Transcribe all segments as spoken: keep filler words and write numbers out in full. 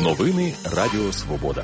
Новини Радіо Свобода.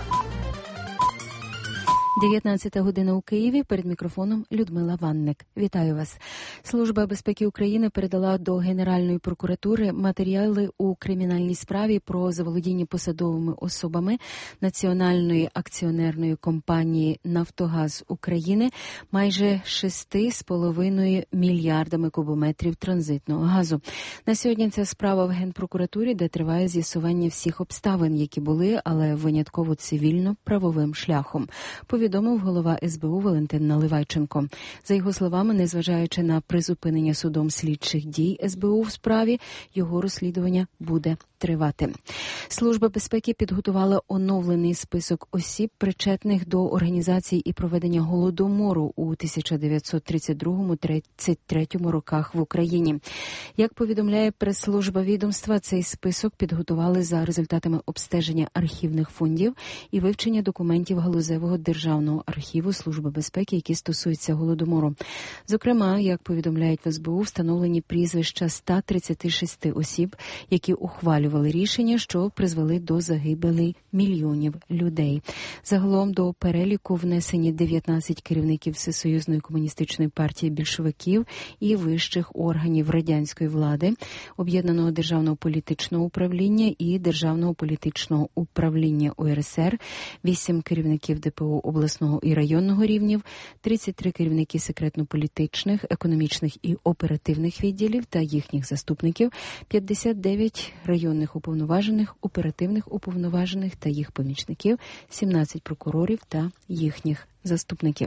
дев'ятнадцята година у Києві. Перед мікрофоном Людмила Ванник. Вітаю вас. Служба безпеки України передала до Генеральної прокуратури матеріали у кримінальній справі про заволодіння посадовими особами Національної акціонерної компанії «Нафтогаз України» майже шести з половиною мільярдами кубометрів транзитного газу. На сьогодні ця справа в Генпрокуратурі, де триває з'ясування всіх обставин, які були, але винятково цивільно-правовим шляхом. Повідомив голова ес бе у Валентин Наливайченко. За його словами, незважаючи на призупинення судом слідчих дій ес бе у в справі, його розслідування буде тривати. Служба безпеки підготувала оновлений список осіб, причетних до організації і проведення Голодомору у тисяча дев'ятсот тридцять другому - тридцять третьому роках в Україні. Як повідомляє прес-служба відомства, цей список підготували за результатами обстеження архівних фондів і вивчення документів галузевого державного архіву Служби безпеки, які стосуються Голодомору. Зокрема, як повідомляють в ес бе у, встановлені прізвища ста тридцяти шести осіб, які ухвалювали рішення, що призвели до загибелі мільйонів людей. Загалом до переліку внесені дев'ятнадцять керівників Всесоюзної комуністичної партії більшовиків і вищих органів радянської влади, Об'єднаного державного політичного управління і Державного політичного управління у ер ес ер, вісім керівників де пе о обласного і районного рівнів, тридцять три керівники секретно-політичних, економічних і оперативних відділів та їхніх заступників, п'ятдесят дев'ять районних уповноважених, оперативних уповноважених та їх помічників, сімнадцять прокурорів та їхніх заступників.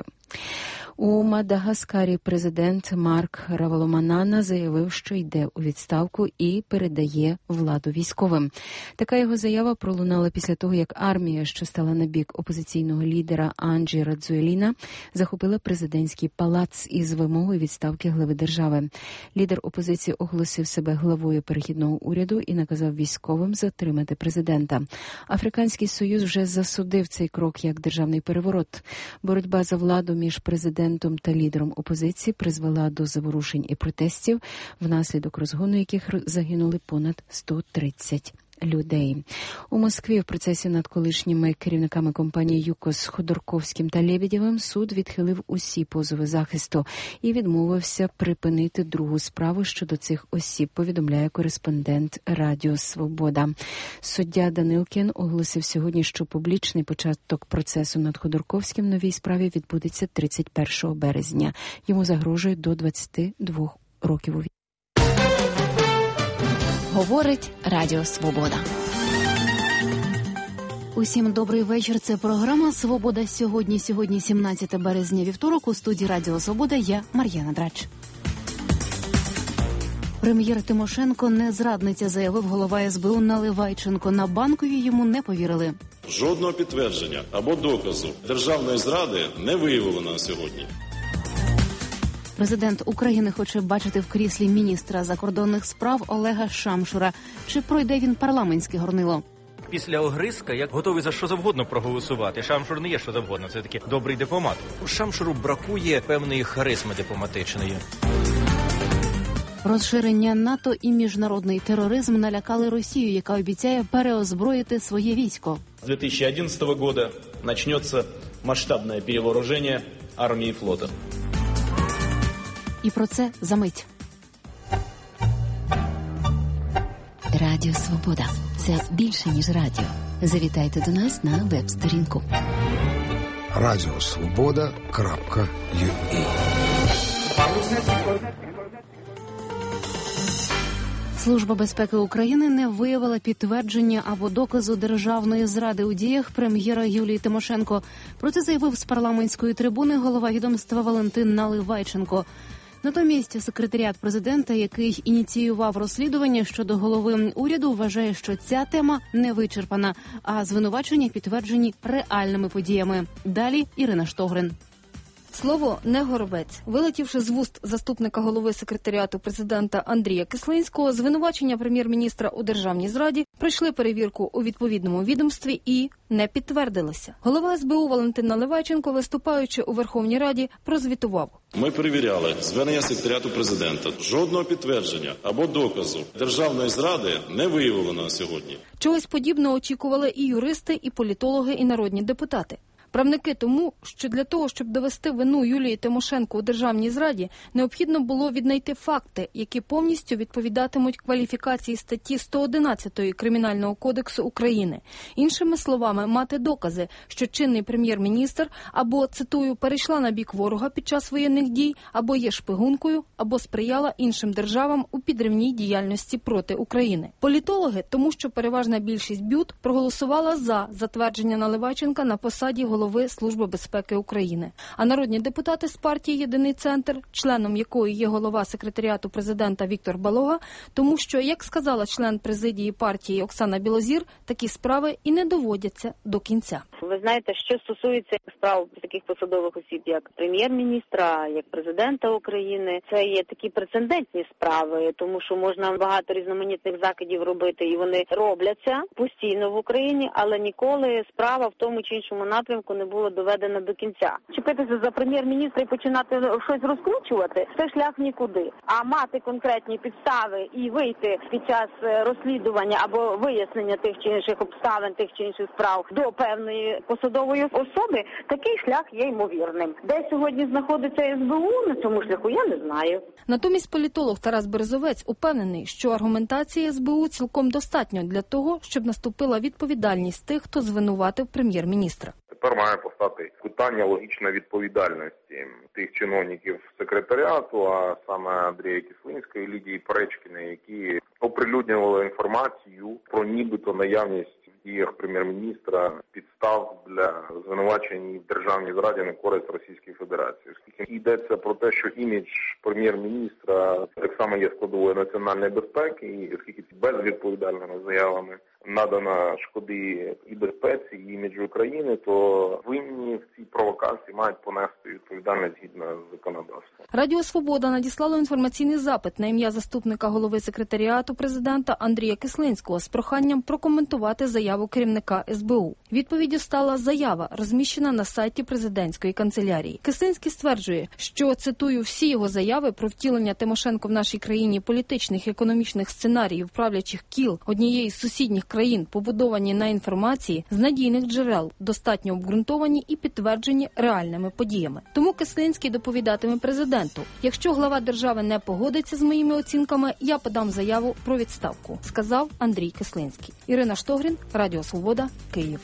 У Мадагаскарі президент Марк Раваломанана заявив, що йде у відставку і передає владу військовим. Така його заява пролунала після того, як армія, що стала на бік опозиційного лідера Анджі Радзуеліна, захопила президентський палац із вимогою відставки глави держави. Лідер опозиції оголосив себе главою перехідного уряду і наказав військовим затримати президента. Африканський Союз вже засудив цей крок як державний переворот. Боротьба за владу між президентом та лідером опозиції призвела до заворушень і протестів, внаслідок розгону яких загинули понад сто тридцять людей. У Москві в процесі над колишніми керівниками компанії ЮКОС Ходорковським та Лебедєвим суд відхилив усі позови захисту і відмовився припинити другу справу щодо цих осіб, повідомляє кореспондент Радіо Свобода. Суддя Данилкін оголосив сьогодні, що публічний початок процесу над Ходорковським в новій справі відбудеться тридцять першого березня. Йому загрожує до двадцяти двох років. Говорить Радіо Свобода. Усім добрий вечір. Це програма «Свобода сьогодні». Сьогодні сімнадцяте березня, вівторок. У студії Радіо Свобода я, Мар'яна Драч. Прем'єр Тимошенко не зрадниця, заявив голова ес бе у Наливайченко. На Банковій йому не повірили. Жодного підтвердження або доказу державної зради не виявлено на сьогодні. Президент України хоче бачити в кріслі міністра закордонних справ Олега Шамшура. Чи пройде він парламентське горнило? Після Огризка я готовий за що завгодно проголосувати. Шамшур не є що завгодно, це такий добрий дипломат. Шамшуру бракує певної харизми дипломатичної. Розширення НАТО і міжнародний тероризм налякали Росію, яка обіцяє переозброїти своє військо. З дві тисячі одинадцятого року почнеться масштабне перевооруження армії і флоту. І про це за мить. Радіо Свобода. Це більше, ніж радіо. Завітайте до нас на веб-сторінку. радіо свобода крапка ю а. Служба безпеки України не виявила підтвердження або доказу державної зради у діях прем'єра Юлії Тимошенко. Про це заявив з парламентської трибуни голова відомства Валентин Наливайченко. Натомість секретаріат президента, який ініціював розслідування щодо голови уряду, вважає, що ця тема не вичерпана, а звинувачення підтверджені реальними подіями. Далі Ірина Штогрин. Слово не горобець. Вилетівши з вуст заступника голови секретаріату президента Андрія Кислинського, звинувачення прем'єр-міністра у державній зраді пройшли перевірку у відповідному відомстві і не підтвердилися. Голова ес бе у Валентин Наливайченко, виступаючи у Верховній Раді, прозвітував. Ми перевіряли звернення секретаріату президента. Жодного підтвердження або доказу державної зради не виявлено на сьогодні. Чогось подібного очікували і юристи, і політологи, і народні депутати. Правники тому, що для того, щоб довести вину Юлії Тимошенко у державній зраді, необхідно було віднайти факти, які повністю відповідатимуть кваліфікації статті сто одинадцять Кримінального кодексу України. Іншими словами, мати докази, що чинний прем'єр-міністр або, цитую, перейшла на бік ворога під час воєнних дій, або є шпигункою, або сприяла іншим державам у підривній діяльності проти України. Політологи, тому що переважна більшість бют, проголосувала за затвердження Наливайченка на посаді голови голови Служби безпеки України. А народні депутати з партії «Єдиний центр», членом якої є голова секретаріату президента Віктор Балога, тому що, як сказала член президії партії Оксана Білозір, такі справи і не доводяться до кінця. Ви знаєте, що стосується справ таких посадових осіб, як прем'єр-міністра, як президента України, це є такі прецедентні справи, тому що можна багато різноманітних закидів робити, і вони робляться постійно в Україні, але ніколи справа в тому чи іншому напрямку не була доведена до кінця. Чіпитися за прем'єр-міністра і починати щось розкручувати – це шлях нікуди. А мати конкретні підстави і вийти під час розслідування або вияснення тих чи інших обставин, тих чи інших справ до певної посадової особи, такий шлях є ймовірним. Де сьогодні знаходиться ес бе у на цьому шляху, я не знаю. Натомість політолог Тарас Березовець упевнений, що аргументації ес бе у цілком достатньо для того, щоб наступила відповідальність тих, хто звинуватив прем'єр-міністра. Тепер має постати питання логічної відповідальності тих чиновників секретаріату, а саме Андрія Кислинського і Лідії Перечкіної, які оприлюднювали інформацію про нібито наявність в діях прем'єр-міністра підстав для звинувачень в державній зраді на користь Російської Федерації. Оскільки йдеться про те, що імідж прем'єр-міністра так само є складовою національної безпеки, і оскільки безвідповідальними заявами надана шкоди і безпеці, і іміджу України, то винні в цій провокації мають понести відповідальність згідно з законодавством. Радіо «Свобода» надіслало інформаційний запит на ім'я заступника голови секретаріату президента Андрія Кислинського з проханням прокоментувати заяву керівника ес бе у. Відповіддю стала заява, розміщена на сайті президентської канцелярії. Кислинський стверджує, що, цитую, всі його заяви про втілення Тимошенко в нашій країні політичних і економічних сценаріїв правлячих кіл однієї з сусідніх країн, побудовані на інформації з надійних джерел, достатньо обґрунтовані і підтверджені реальними подіями. Тому Кислинський доповідатиме президенту: якщо глава держави не погодиться з моїми оцінками, я подам заяву про відставку, сказав Андрій Кислинський. Ірина Штогрін, Радіо Свобода, Київ.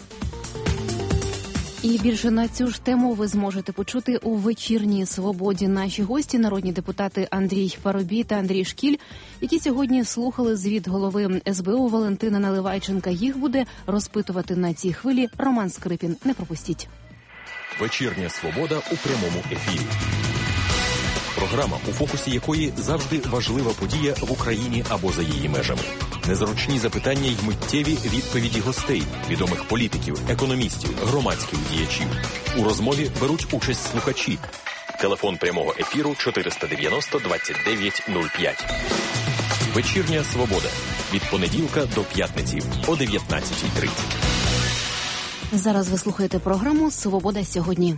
І більше на цю ж тему ви зможете почути у вечірній «Свободі». Наші гості – народні депутати Андрій Парубій та Андрій Шкіль, які сьогодні слухали звіт голови ес бе у Валентина Наливайченка. Їх буде розпитувати на цій хвилі Роман Скрипін. Не пропустіть. Вечірня «Свобода» у прямому ефірі. Програма, у фокусі якої завжди важлива подія в Україні або за її межами. Незручні запитання й миттєві відповіді гостей, відомих політиків, економістів, громадських діячів. У розмові беруть участь слухачі. Телефон прямого ефіру чотириста дев'яносто двадцять дев'ять нуль п'ять. Вечірня «Свобода» від понеділка до п'ятниці о дев'ятнадцятій тридцять. Зараз ви слухаєте програму «Свобода сьогодні».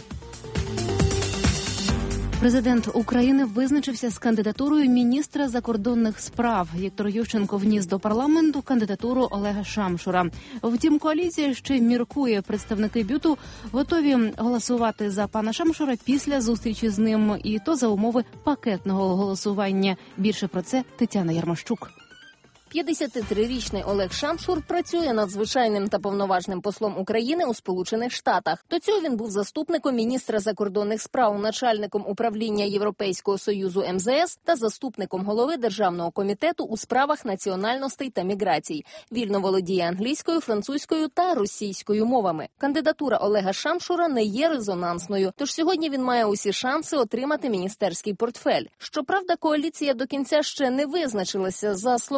Президент України визначився з кандидатурою міністра закордонних справ. Віктор Ющенко вніс до парламенту кандидатуру Олега Шамшура. Втім, коаліція ще міркує. Представники БЮТу готові голосувати за пана Шамшура після зустрічі з ним, і то за умови пакетного голосування. Більше про це Тетяна Ярмощук. п'ятдесятитрирічний Олег Шамшур працює надзвичайним та повноважним послом України у Сполучених Штатах. До цього він був заступником міністра закордонних справ, начальником управління Європейського Союзу ем зе ес та заступником голови Державного комітету у справах національностей та міграцій. Вільно володіє англійською, французькою та російською мовами. Кандидатура Олега Шамшура не є резонансною, тож сьогодні він має усі шанси отримати міністерський портфель. Щоправда, коаліція до кінця ще не визначилася. За словами заступника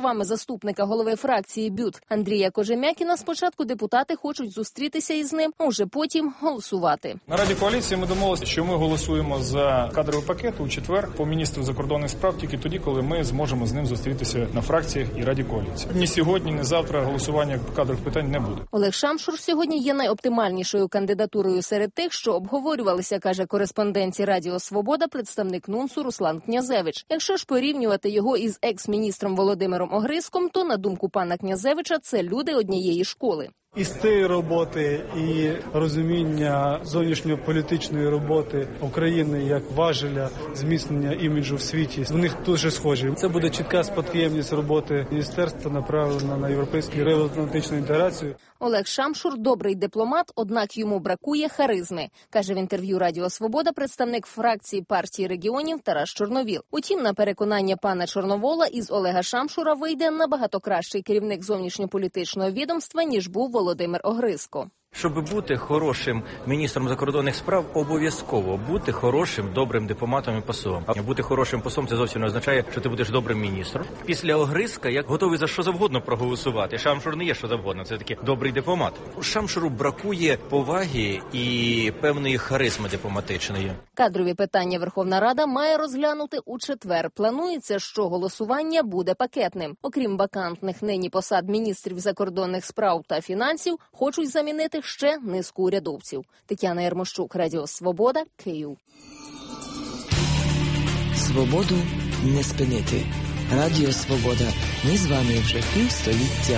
заступника голови фракції БЮТ Андрія Кожем'якіна, спочатку депутати хочуть зустрітися із ним, а вже потім голосувати. На Раді коаліції ми домовилися, що ми голосуємо за кадровий пакет у четвер по міністру закордонних справ тільки тоді, коли ми зможемо з ним зустрітися на фракціях і Раді коаліції. Ні сьогодні, ні завтра голосування кадрових питань не буде. Олег Шамшур сьогодні є найоптимальнішою кандидатурою серед тих, що обговорювалися, каже кореспонденції Радіо Свобода представник НУНСу Руслан Князевич. Якщо ж порівнювати його із екс-міністром Володимиром Огризком, то, на думку пана Князевича, це люди однієї школи. І стиль роботи, і розуміння зовнішньополітичної роботи України як важеля зміцнення іміджу в світі, в них дуже схожі. Це буде чітка спадкоємність роботи міністерства, направлена на європейську євроатлантичну інтеграцію. Олег Шамшур – добрий дипломат, однак йому бракує харизми, каже в інтерв'ю Радіо Свобода представник фракції партії регіонів Тарас Чорновіл. Утім, на переконання пана Чорновола, із Олега Шамшура вийде набагато кращий керівник зовнішньополітичного відомства, ніж був Володимир Огризко. Щоб бути хорошим міністром закордонних справ, обов'язково бути хорошим, добрим дипломатом і послом. А бути хорошим послом – це зовсім не означає, що ти будеш добрим міністром. Після Огризка я готовий за що завгодно проголосувати. Шамшур не є що завгодно, це такий добрий дипломат. Шамшуру бракує поваги і певної харизми дипломатичної. Кадрові питання Верховна Рада має розглянути у четвер. Планується, що голосування буде пакетним. Окрім вакантних нині посад міністрів закордонних справ та фінансів, хочуть замінити ще низку урядовців. Тетяна Ярмощук, Радіо Свобода, Київ. Свободу не спинити. Радіо Свобода. Ми з вами вже півстоліття.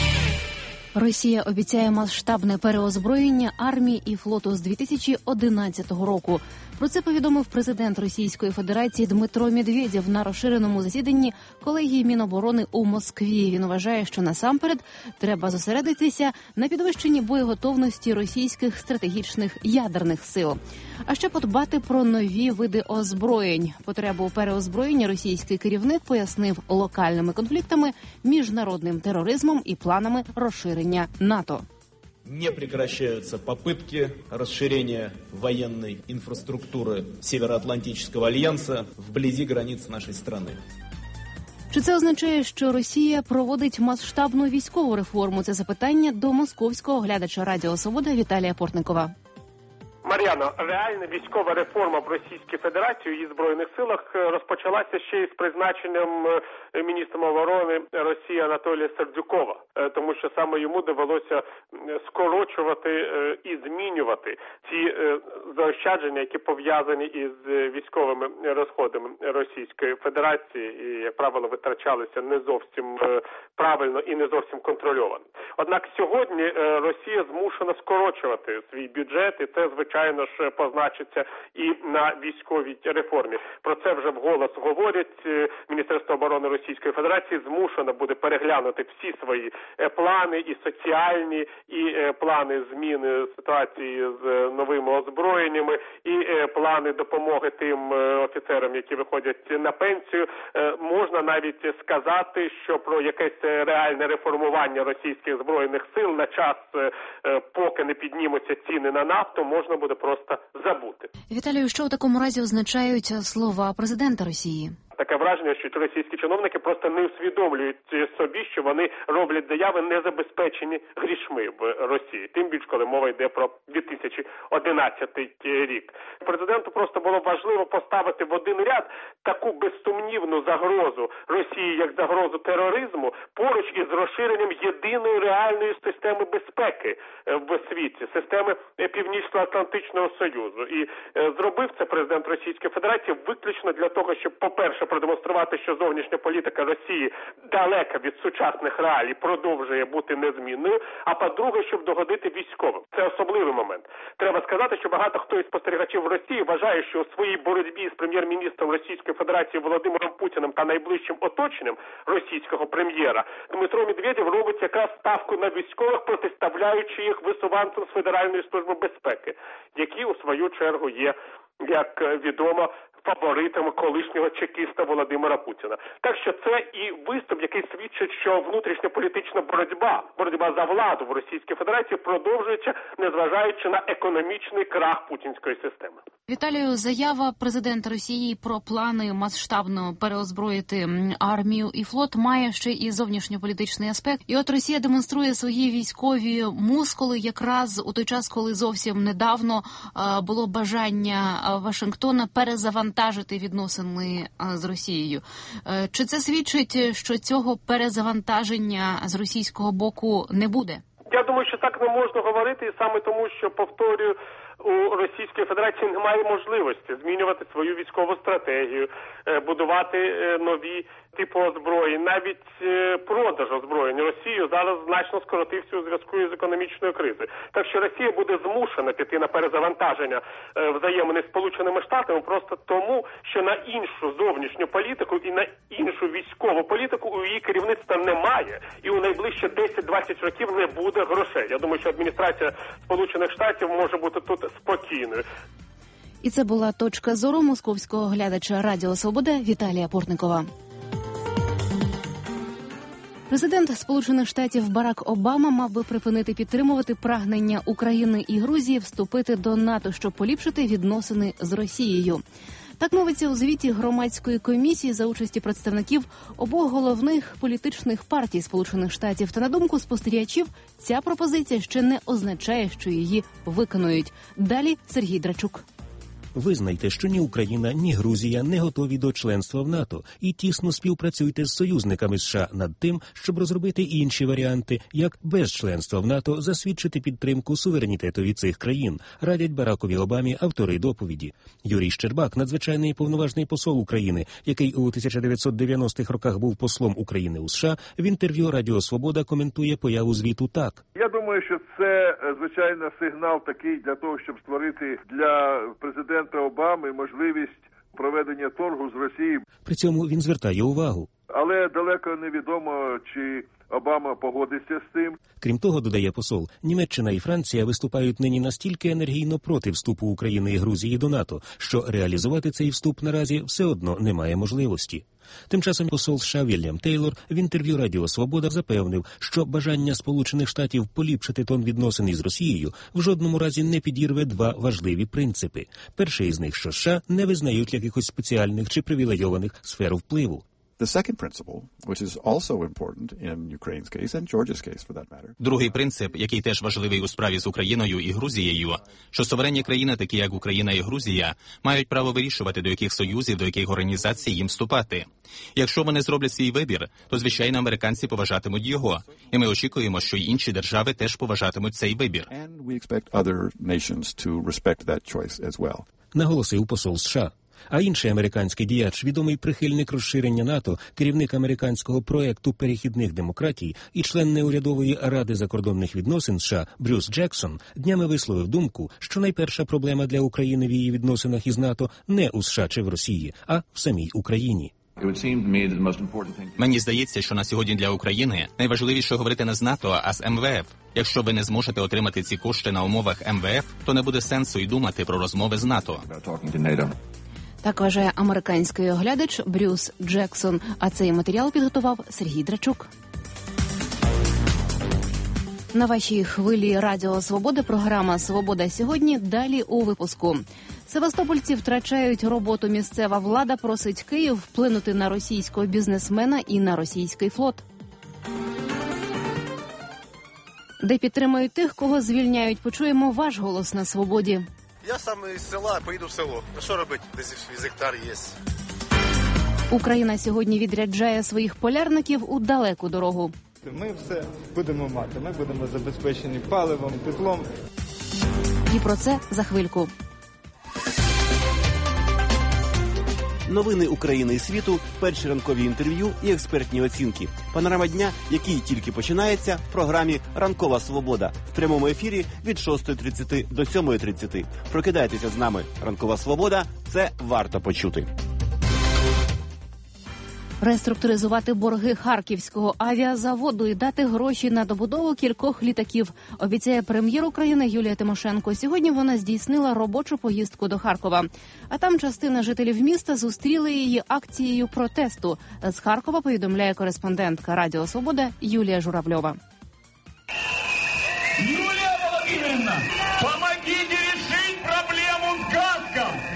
Росія обіцяє масштабне переозброєння армії і флоту з дві тисячі одинадцятого року. Про це повідомив президент Російської Федерації Дмитро Медведєв на розширеному засіданні колегії Міноборони у Москві. Він вважає, що насамперед треба зосередитися на підвищенні боєготовності російських стратегічних ядерних сил. А ще подбати про нові види озброєнь. Потребу переозброєння російський керівник пояснив локальними конфліктами, міжнародним тероризмом і планами розширення НАТО. Не прекращаются попытки расширения военной инфраструктуры Североатлантического альянса вблизи границ нашей страны. Чи це означає, що Росія проводить масштабну військову реформу? Це запитання до московського глядача Радіо Свобода Віталія Портникова. Мар'яно, реальна військова реформа в Російській Федерації і Збройних силах розпочалася ще із призначенням міністром оборони Росії Анатолія Сердюкова, тому що саме йому довелося скорочувати і змінювати ці заощадження, які пов'язані із військовими розходами Російської Федерації і, як правило, витрачалися не зовсім правильно і не зовсім контрольовано. Однак сьогодні Росія змушена скорочувати свій бюджет, і це, звичайно ж, позначиться і на військовій реформі. Про це вже вголос говорять. Міністерство оборони Російської Федерації змушено буде переглянути всі свої плани, і соціальні, і плани зміни ситуації з новими озброєннями, і плани допомоги тим офіцерам, які виходять на пенсію. Можна навіть сказати, що про якесь реальне реформування російських збройних сил на час, поки не піднімуться ціни на нафту, можна буде просто забути. Віталію, що у такому разі означають слова президента Росії? Таке враження, що російські чиновники просто не усвідомлюють собі, що вони роблять заяви незабезпечені грішми в Росії. Тим більше, коли мова йде про дві тисячі одинадцятий рік. Президенту просто було важливо поставити в один ряд таку безсумнівну загрозу Росії, як загрозу тероризму, поруч із розширенням єдиної реальної системи безпеки в світі, системи Північно-Атлантичного Союзу. І зробив це президент Російської Федерації виключно для того, щоб, по-перше, продемонструвати, що зовнішня політика Росії далека від сучасних реалій, продовжує бути незмінною, а по-друге, щоб догодити військовим. Це особливий момент. Треба сказати, що багато хто із спостерігачів в Росії вважає, що у своїй боротьбі з прем'єр-міністром Російської Федерації Володимиром Путіним та найближчим оточенням російського прем'єра Дмитро Медведєв робить якраз ставку на військових, протиставляючи їх висуванцям з Федеральної служби безпеки, які у свою чергу є, як відомо, фаворитами колишнього чекіста Володимира Путіна. Так що це і виступ, який свідчить, що внутрішньополітична боротьба, боротьба за владу в Російській Федерації продовжується, незважаючи на економічний крах путінської системи. Віталію, заява президента Росії про плани масштабно переозброїти армію і флот має ще і зовнішньополітичний аспект. І от Росія демонструє свої військові мускули якраз у той час, коли зовсім недавно було бажання Вашингтона перезавантажити відносини з Росією. Чи це свідчить, що цього перезавантаження з російського боку не буде? Я думаю, що так не можна говорити, і саме тому, що, повторюю, у Російської Федерації немає можливості змінювати свою військову стратегію, будувати нові типи озброєнь. Навіть продаж озброєнь Росію зараз значно скоротився у зв'язку із економічною кризою. Так що Росія буде змушена піти на перезавантаження взаємини з Сполученими Штатами просто тому, що на іншу зовнішню політику і на іншу військову політику у її керівництва немає. І у найближчі десять-двадцять років не буде грошей. Я думаю, що адміністрація Сполучених Штатів може бути тут спокійною. І це була точка зору московського глядача Радіо Свобода Віталія Портникова. Президент Сполучених Штатів Барак Обама мав би припинити підтримувати прагнення України і Грузії вступити до НАТО, щоб поліпшити відносини з Росією. Так мовиться у звіті громадської комісії за участі представників обох головних політичних партій Сполучених Штатів. Та на думку спостерігачів, ця пропозиція ще не означає, що її виконують. Далі Сергій Драчук. Визнайте, що ні Україна, ні Грузія не готові до членства в НАТО і тісно співпрацюйте з союзниками США над тим, щоб розробити інші варіанти, як без членства в НАТО засвідчити підтримку суверенітетові цих країн, радять Баракові Обамі автори доповіді. Юрій Щербак, надзвичайний повноважний посол України, який у тисяча дев'ятсот дев'яностих роках був послом України у США, в інтерв'ю Радіо Свобода коментує появу звіту так. Я думаю, що це, звичайно, сигнал такий для того, щоб створити для президента Обами можливість проведення торгу з Росією. При цьому він звертає увагу. Але далеко невідомо, чи Обама погодиться з цим. Крім того, додає посол, Німеччина і Франція виступають нині настільки енергійно проти вступу України і Грузії до НАТО, що реалізувати цей вступ наразі все одно немає можливості. Тим часом посол США Вільям Тейлор в інтерв'ю Радіо Свобода запевнив, що бажання Сполучених Штатів поліпшити тон відносин із Росією в жодному разі не підірве два важливі принципи. Перший із них, що США не визнають якихось спеціальних чи привілейованих сфер впливу. Другий принцип, який теж важливий у справі з Україною і Грузією, що суверенні країни, такі як Україна і Грузія, мають право вирішувати, до яких союзів, до яких організацій їм вступати. Якщо вони зроблять свій вибір, то, звичайно, американці поважатимуть його. І ми очікуємо, що й інші держави теж поважатимуть цей вибір. Наголосив посол США. А інший американський діяч, відомий прихильник розширення НАТО, керівник американського проекту перехідних демократій і член неурядової ради закордонних відносин США Брюс Джексон, днями висловив думку, що найперша проблема для України в її відносинах із НАТО не у США чи в Росії, а в самій Україні. Мені здається, що на сьогодні для України найважливіше говорити не з НАТО, а з ем ве еф. Якщо ви не зможете отримати ці кошти на умовах ем ве еф, то не буде сенсу й думати про розмови з НАТО. Так вважає американський оглядач Брюс Джексон. А цей матеріал підготував Сергій Драчук. На вашій хвилі Радіо Свобода програма «Свобода сьогодні». Далі у випуску. Севастопольці втрачають роботу. Місцева влада просить Київ вплинути на російського бізнесмена і на російський флот. Де підтримують тих, кого звільняють. Почуємо ваш голос на «Свободі». Я сам із села, поїду в село. Ну що робити? Десь із гектар є. Україна сьогодні відряджає своїх полярників у далеку дорогу. Ми все будемо мати. Ми будемо забезпечені паливом, теплом. І про це за хвильку. Новини України і світу, перші ранкові інтерв'ю і експертні оцінки. Панорама дня, який тільки починається в програмі «Ранкова свобода» в прямому ефірі від шостої тридцять до сьомої тридцять. Прокидайтеся з нами. «Ранкова свобода» – це варто почути. Реструктуризувати борги Харківського авіазаводу і дати гроші на добудову кількох літаків, обіцяє прем'єр України Юлія Тимошенко. Сьогодні вона здійснила робочу поїздку до Харкова. А там частина жителів міста зустріли її акцією протесту. З Харкова повідомляє кореспондентка Радіо Свобода Юлія Журавльова. Юлія Володимирівна, помогите решить проблему з газом!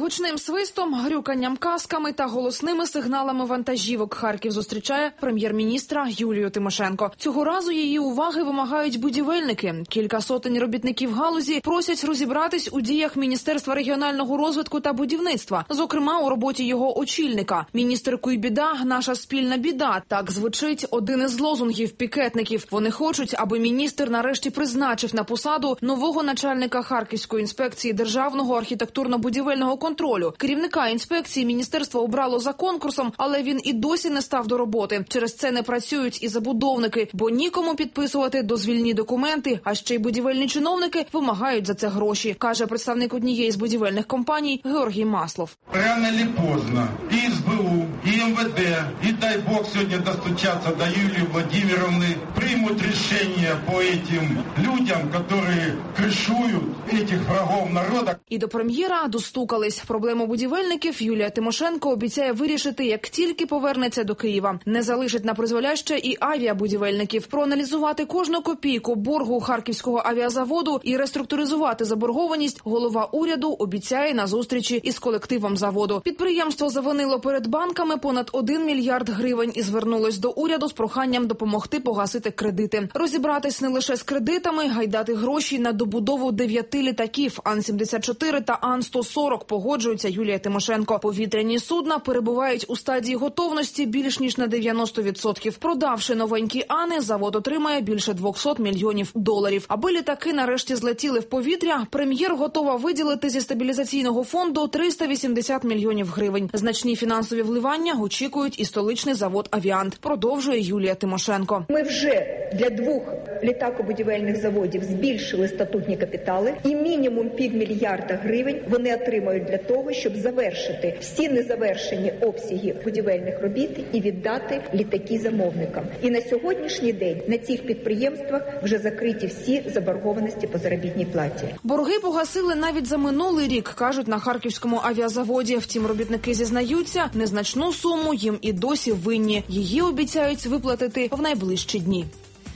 Гучним свистом, грюканням касками та голосними сигналами вантажівок Харків зустрічає прем'єр-міністра Юлію Тимошенко. Цього разу її уваги вимагають будівельники. Кілька сотень робітників галузі просять розібратись у діях Міністерства регіонального розвитку та будівництва, зокрема у роботі його очільника. Міністр Куйбіда – наша спільна біда. Так звучить один із лозунгів пікетників. Вони хочуть, аби міністр нарешті призначив на посаду нового начальника Харківської інспекції державного архітектурно-будівельного контролю. Керівника інспекції міністерство обрало за конкурсом, але він і досі не став до роботи. Через це не працюють і забудовники, бо нікому підписувати дозвільні документи, а ще й будівельні чиновники вимагають за це гроші, каже представник однієї з будівельних компаній Георгій Маслов. Рано чи поздно і ес бе у, і ем ве де, і дай Бог сьогодні достучаться до Юлії Владимировни, приймуть рішення по цим людям, які кришують цих врагов народу. І до прем'єра достукались. Проблему будівельників Юлія Тимошенко обіцяє вирішити, як тільки повернеться до Києва. Не залишить на призволяще і авіабудівельників. Проаналізувати кожну копійку боргу Харківського авіазаводу і реструктуризувати заборгованість голова уряду обіцяє на зустрічі із колективом заводу. Підприємство завинило перед банками понад один мільярд гривень і звернулось до уряду з проханням допомогти погасити кредити. Розібратись не лише з кредитами, а й дати гроші на добудову дев'яти літаків Ан сімдесят чотири та Ан сто сорок, погоджується Юлія Тимошенко. Повітряні судна перебувають у стадії готовності більш ніж на дев'яносто відсотків. Продавши новенькі Ани, завод отримає більше двісті мільйонів доларів. Аби літаки нарешті злетіли в повітря, прем'єр готова виділити зі стабілізаційного фонду триста вісімдесят мільйонів гривень. Значні фінансові вливання очікують і столичний завод «Авіант», продовжує Юлія Тимошенко. Ми вже для двох літакобудівельних заводів збільшили статутні капітали і мінімум півмільярда гривень вони отримають для того, щоб завершити всі незавершені обсяги будівельних робіт і віддати літаки замовникам. І на сьогоднішній день на цих підприємствах вже закриті всі заборгованості по заробітній платі. Борги погасили навіть за минулий рік, кажуть на Харківському авіазаводі. Втім, робітники зізнаються, незначну суму їм і досі винні. Її обіцяють виплатити в найближчі дні.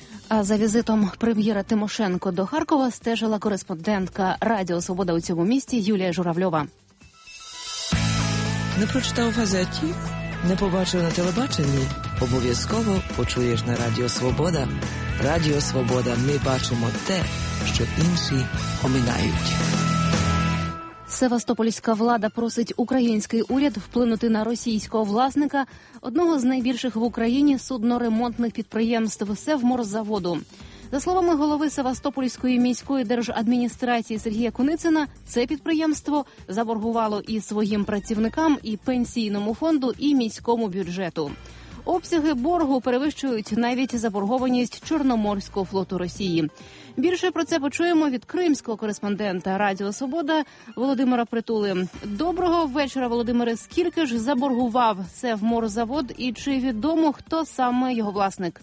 А за візитом прем'єра Тимошенко до Харкова стежила кореспондентка Радіо Свобода у цьому місті Юлія Журавльова. Не прочитав в газеті? Не побачив на телебаченні? Обов'язково почуєш на Радіо Свобода. Радіо Свобода. Ми бачимо те, що інші оминають. Севастопольська влада просить український уряд вплинути на російського власника одного з найбільших в Україні судноремонтних підприємств Севморзаводу. За словами голови Севастопольської міської держадміністрації Сергія Куницина, це підприємство заборгувало і своїм працівникам, і пенсійному фонду, і міському бюджету. Обсяги боргу перевищують навіть заборгованість Чорноморського флоту Росії. Більше про це почуємо від кримського кореспондента Радіо Свобода Володимира Притули. Доброго вечора, Володимире. Скільки ж заборгував Севморзавод і чи відомо, хто саме його власник?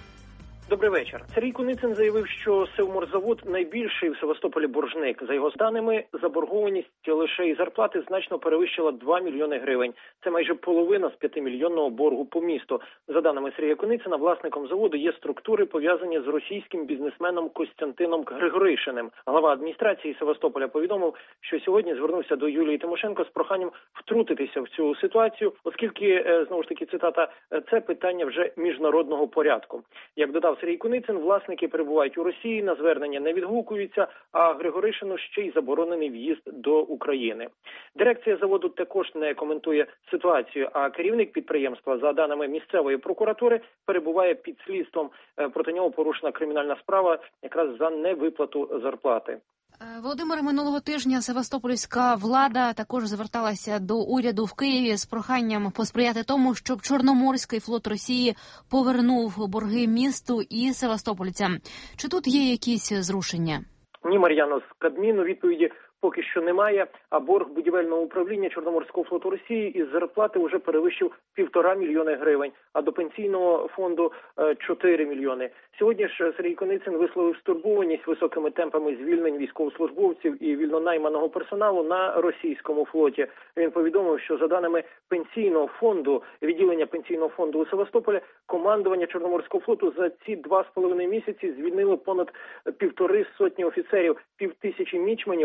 Добрий вечір. Сергій Куницин заявив, що Севморзавод найбільший в Севастополі боржник. За його даними, заборгованість лише із зарплати значно перевищила два мільйони гривень. Це майже половина з п'ятимільйонного боргу по місту. За даними Сергія Куницина, власником заводу є структури, пов'язані з російським бізнесменом Костянтином Григоришиним. Глава адміністрації Севастополя повідомив, що сьогодні звернувся до Юлії Тимошенко з проханням втрутитися в цю ситуацію, оскільки, знову ж таки, цитата, це питання вже міжнародного порядку. Як додав Сергій Куницин, власники перебувають у Росії, на звернення не відгукуються, а Григоришину ще й заборонений в'їзд до України. Дирекція заводу також не коментує ситуацію, а керівник підприємства, за даними місцевої прокуратури, перебуває під слідством. Проти нього порушена кримінальна справа якраз за невиплату зарплати. Володимире, минулого тижня севастопольська влада також зверталася до уряду в Києві з проханням посприяти тому, щоб Чорноморський флот Росії повернув борги місту і севастопольцям. Чи тут є якісь зрушення? Ні, Мар'яно, з Кабміну відповіді поки що немає, а борг будівельного управління Чорноморського флоту Росії із зарплати вже перевищив півтора мільйони гривень, а до пенсійного фонду чотири мільйони. Сьогодні ж Сергій Куницин висловив стурбованість високими темпами звільнень військовослужбовців і вільнонайманого персоналу на російському флоті. Він повідомив, що за даними пенсійного фонду, відділення пенсійного фонду у Севастополі, командування Чорноморського флоту за ці два з половиною місяці звільнило понад півтори сотні офіцерів, півтисячі мічманів і два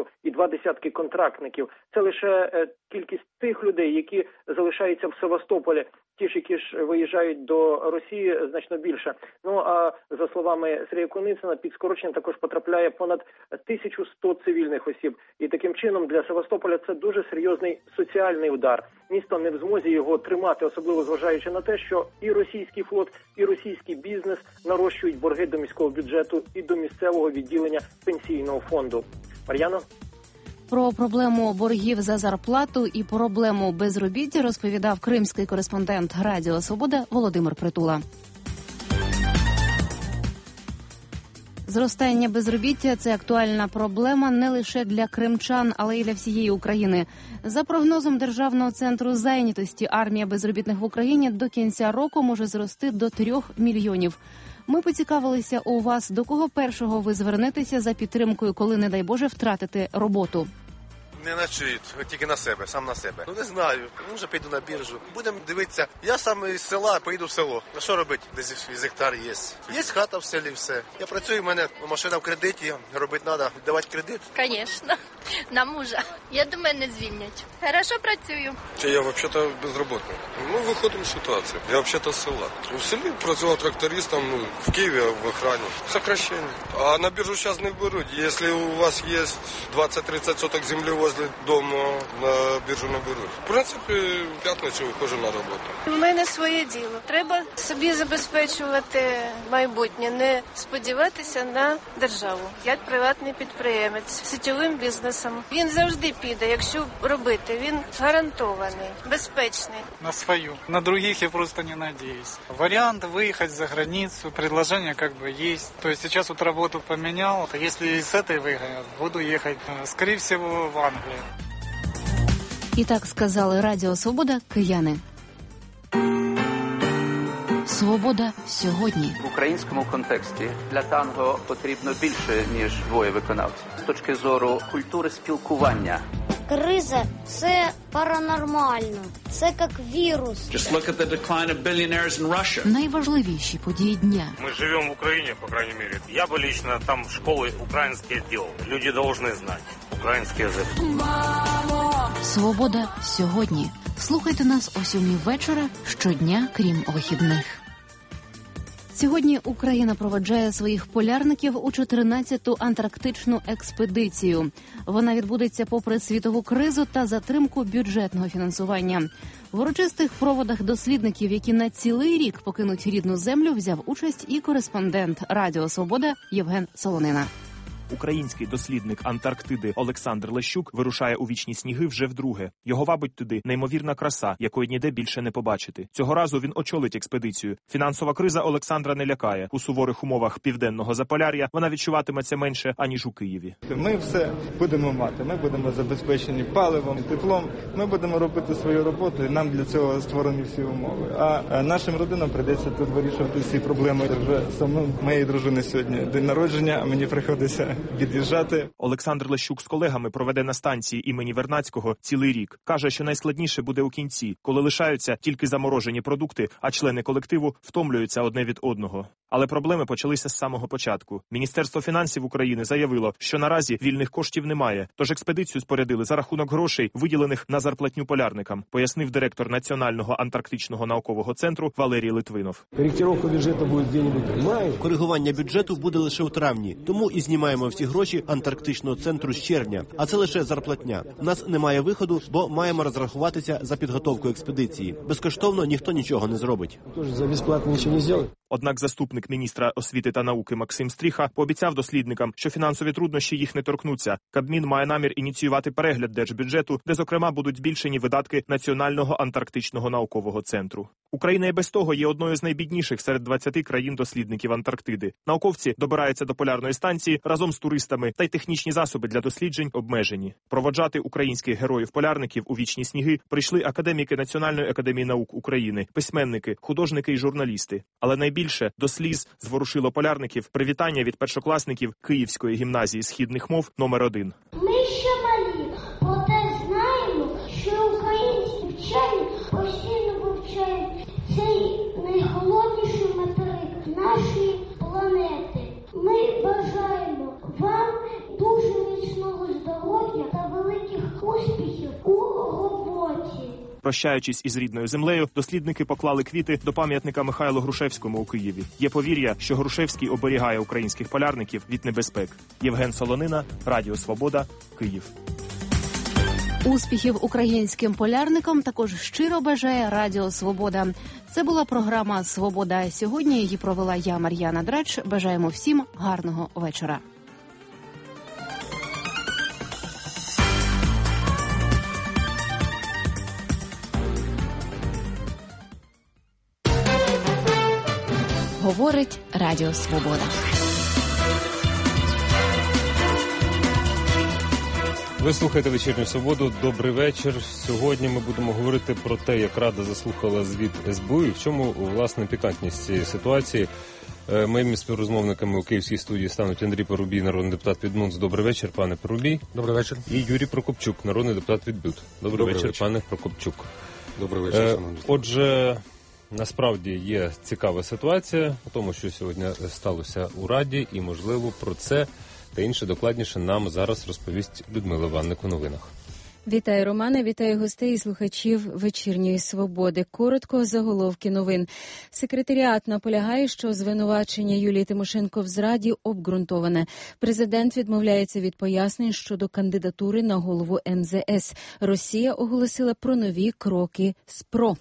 два десятки контрактників. Це лише кількість тих людей, які залишаються в Севастополі. Ті ж, які ж виїжджають до Росії, значно більше. Ну, а за словами Сергія Куницина, під скорочення також потрапляє понад тисяча сто цивільних осіб. І таким чином для Севастополя це дуже серйозний соціальний удар. Місто не в змозі його тримати, особливо зважаючи на те, що і російський флот, і російський бізнес нарощують борги до міського бюджету і до місцевого відділення пенсійного фонду. Мар'яно? Про проблему боргів за зарплату і проблему безробіття розповідав кримський кореспондент Радіо Свобода Володимир Притула. Зростання безробіття – це актуальна проблема не лише для кримчан, але й для всієї України. За прогнозом Державного центру зайнятості, армія безробітних в Україні до кінця року може зрости до трьох мільйонів. Ми поцікавилися у вас, до кого першого ви звернетеся за підтримкою, коли, не дай Боже, втратите роботу. Не на чиють, тільки на себе, сам на себе. Ну не знаю, може піду на біржу. Будемо дивитися. Я сам із села, поїду в село. А що робити? Десь із гектар є. Є хата в селі, все. Я працюю, в мене машина в кредиті, робити треба, давати кредит. Звісно, на мужа. Я думаю, не звільнять. Хорошо працюю. Я взагалі безробітний. Ну, виходимо з ситуації. Я взагалі з села. В селі працював трактористом, ну, в Києві в охрані. Сокращення. А на біржу зараз не беруть. Якщо у вас є двадцять-тридцять соток землі возле дому, на біржу не беруть. В принципі, в п'ятницю виходжу на роботу. У мене своє діло. Треба собі забезпечувати майбутнє, не сподіватися на державу. Як приватний підприємець з сітєвим бізнесом. Він завжди піде, якщо робити. Він гарантований, безпечний. На свою. На других я просто не надеюсь. Вариант выехать за границу, предложение как бы есть. То есть сейчас вот работу поменял, то если с этой выгодой, буду ехать, скорее всего, в Англию. І так сказали Радіо Свобода кияни. Свобода сьогодні. В українському контексті для танго потрібно більше, ніж двоє виконавців. З точки зору культури спілкування. Криза – це паранормально. Це як вірус. Just look at the decline of billionaires in Russia. Найважливіші події дня. Мы живем в Украине, по крайней мере. Я бы лично там школы украинские делал. Люди должны знать украинский язык. Свобода сьогодні. Слухайте нас о сьомій вечора щодня, крім вихідних. Сьогодні Україна проведжає своїх полярників у чотирнадцяту антарктичну експедицію. Вона відбудеться попри світову кризу та затримку бюджетного фінансування. В урочистих проводах дослідників, які на цілий рік покинуть рідну землю, взяв участь і кореспондент Радіо Свобода Євген Солонина. Український дослідник Антарктиди Олександр Лещук вирушає у вічні сніги вже вдруге. Його вабить туди неймовірна краса, якої ніде більше не побачити. Цього разу він очолить експедицію. Фінансова криза Олександра не лякає. У суворих умовах південного Заполяр'я вона відчуватиметься менше, аніж у Києві. Ми все будемо мати. Ми будемо забезпечені паливом, теплом. Ми будемо робити свою роботу, і нам для цього створені всі умови. А нашим родинам прийдеться тут вирішувати всі проблеми. Вже самим моєї дружини сьогодні день народження, а мені приходиться від'їжджати. Олександр Лещук з колегами проведе на станції імені Вернадського цілий рік. Каже, що найскладніше буде у кінці, коли лишаються тільки заморожені продукти, а члени колективу втомлюються одне від одного. Але проблеми почалися з самого початку. Міністерство фінансів України заявило, що наразі вільних коштів немає, тож експедицію спорядили за рахунок грошей, виділених на зарплатню полярникам, пояснив директор Національного антарктичного наукового центру Валерій Литвинов. Коректировка бюджету буде десь в маї. Коригування бюджету буде лише у травні, тому і знімаємо всі гроші Антарктичного центру з червня, а це лише зарплатня. У нас немає виходу, бо маємо розрахуватися за підготовку експедиції. Безкоштовно ніхто нічого не зробить. Тож за безплатно нічого не зробить. Однак заступник міністра освіти та науки Максим Стріха пообіцяв дослідникам, що фінансові труднощі їх не торкнуться. Кабмін має намір ініціювати перегляд держбюджету, де, зокрема, будуть збільшені видатки Національного антарктичного наукового центру. Україна і без того є одною з найбідніших серед двадцяти країн-дослідників Антарктиди. Науковці добираються до полярної станції разом з туристами, та й технічні засоби для досліджень обмежені. Проводжати українських героїв-полярників у вічні сніги прийшли академіки Національної академії наук України, письменники, художники і журналісти. Але найбільше до сліз зворушило полярників привітання від першокласників Київської гімназії східних мов номер один. Ми ще малі, проте знаємо, що українські вчені постійно вивчають цей найголовніший материк нашої планети. Ми бажаємо вам дуже міцного здоров'я та Прощаючись із рідною землею, дослідники поклали квіти до пам'ятника Михайлу Грушевському у Києві. Є повір'я, що Грушевський оберігає українських полярників від небезпек. Євген Солонина, Радіо Свобода, Київ. Успіхів українським полярникам також щиро бажає Радіо Свобода. Це була програма «Свобода». Сьогодні її провела я, Мар'яна Драч. Бажаємо всім гарного вечора. Говорить Радіо Свобода. Ви слухаєте «Вечірню Свободу». Добрий вечір. Сьогодні ми будемо говорити про те, як Рада заслухала звіт ес бе у і в чому, власне, пікантність цієї ситуації. Моїми співрозмовниками у київській студії стануть Андрій Парубій, народний депутат від МУНС. Добрий вечір, пане Парубій. Добрий вечір. І Юрій Прокопчук, народний депутат від БЮТ. Добрий, Добрий вечір, вечір, пане Прокопчук. Добрий вечір, шановні. Отже, насправді є цікава ситуація у тому, що сьогодні сталося у Раді, і, можливо, про це та інше докладніше нам зараз розповість Людмила Ванник у новинах. Вітаю, Романе, вітаю гостей і слухачів «Вечірньої Свободи». Коротко заголовки новин. Секретаріат наполягає, що звинувачення Юлії Тимошенко в зраді обґрунтоване. Президент відмовляється від пояснень щодо кандидатури на голову ем зе ес. Росія оголосила про нові кроки СПРО.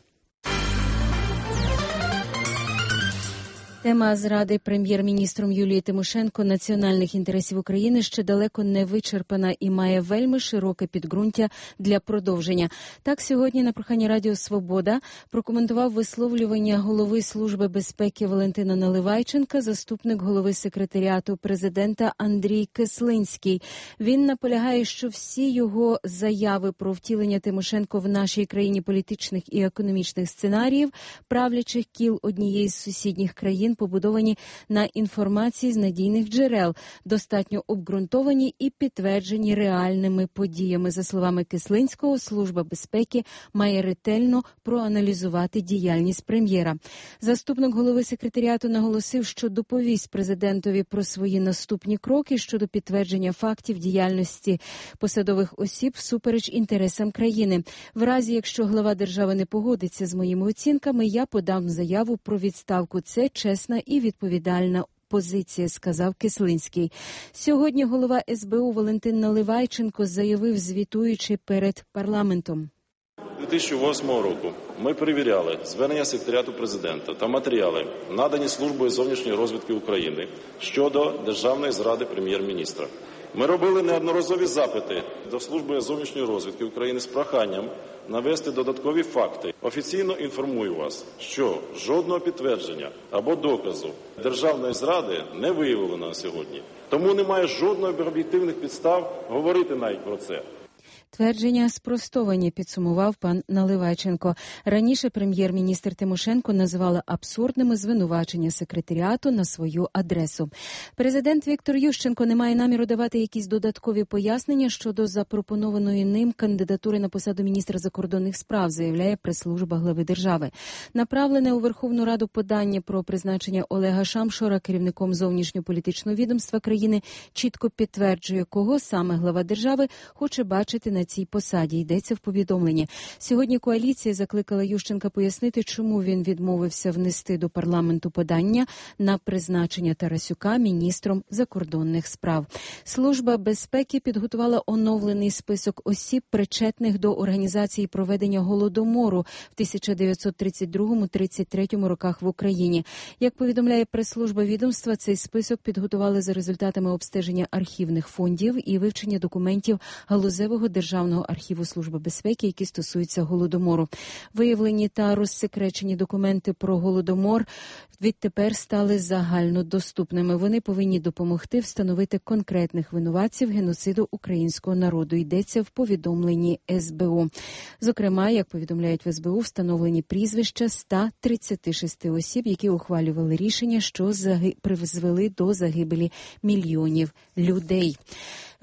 Тема зради прем'єр-міністром Юлії Тимошенко національних інтересів України ще далеко не вичерпана і має вельми широке підґрунтя для продовження. Так, сьогодні на прохання Радіо Свобода прокоментував висловлювання голови Служби безпеки Валентина Наливайченка заступник голови секретаріату президента Андрій Кислинський. Він наполягає, що всі його заяви про втілення Тимошенко в нашій країні політичних і економічних сценаріїв правлячих кіл однієї з сусідніх країн побудовані на інформації з надійних джерел, достатньо обґрунтовані і підтверджені реальними подіями. За словами Кислинського, Служба безпеки має ретельно проаналізувати діяльність прем'єра. Заступник голови секретаріату наголосив, що доповість президентові про свої наступні кроки щодо підтвердження фактів діяльності посадових осіб всупереч інтересам країни. В разі, якщо глава держави не погодиться з моїми оцінками, я подам заяву про відставку. Це чесно і відповідальна позиція, сказав Кислинський. Сьогодні голова ес бе у Валентин Наливайченко заявив, звітуючи перед парламентом. дві тисячі восьмого року ми перевіряли звернення секретаріату президента та матеріали, надані Службою зовнішньої розвідки України щодо державної зради прем'єр-міністра. Ми робили неодноразові запити до Служби зовнішньої розвідки України з проханням навести додаткові факти. Офіційно інформую вас, що жодного підтвердження або доказу державної зради не виявлено на сьогодні. Тому немає жодної об'єктивних підстав говорити навіть про це. Твердження спростовані, підсумував пан Наливайченко. Раніше прем'єр-міністр Тимошенко називала абсурдними звинувачення секретаріату на свою адресу. Президент Віктор Ющенко не має наміру давати якісь додаткові пояснення щодо запропонованої ним кандидатури на посаду міністра закордонних справ, заявляє прес-служба глави держави. Направлене у Верховну Раду подання про призначення Олега Шамшора керівником зовнішньополітичного відомства країни чітко підтверджує, кого саме глава держави хоче бачити на цій посаді, йдеться в повідомленні. Сьогодні коаліція закликала Ющенка пояснити, чому він відмовився внести до парламенту подання на призначення Тарасюка міністром закордонних справ. Служба безпеки підготувала оновлений список осіб, причетних до організації проведення Голодомору в тисяча дев'ятсот тридцять другому - тридцять третьому роках в Україні. Як повідомляє прес-служба відомства, цей список підготували за результатами обстеження архівних фондів і вивчення документів галузевого Державного архіву Служби безпеки, які стосуються Голодомору. Виявлені та розсекречені документи про Голодомор відтепер стали загальнодоступними. Вони повинні допомогти встановити конкретних винуватців геноциду українського народу, йдеться в повідомленні ес бе у. Зокрема, як повідомляють в ес бе у, встановлені прізвища ста тридцяти шести осіб, які ухвалювали рішення, що заги... призвели до загибелі мільйонів людей.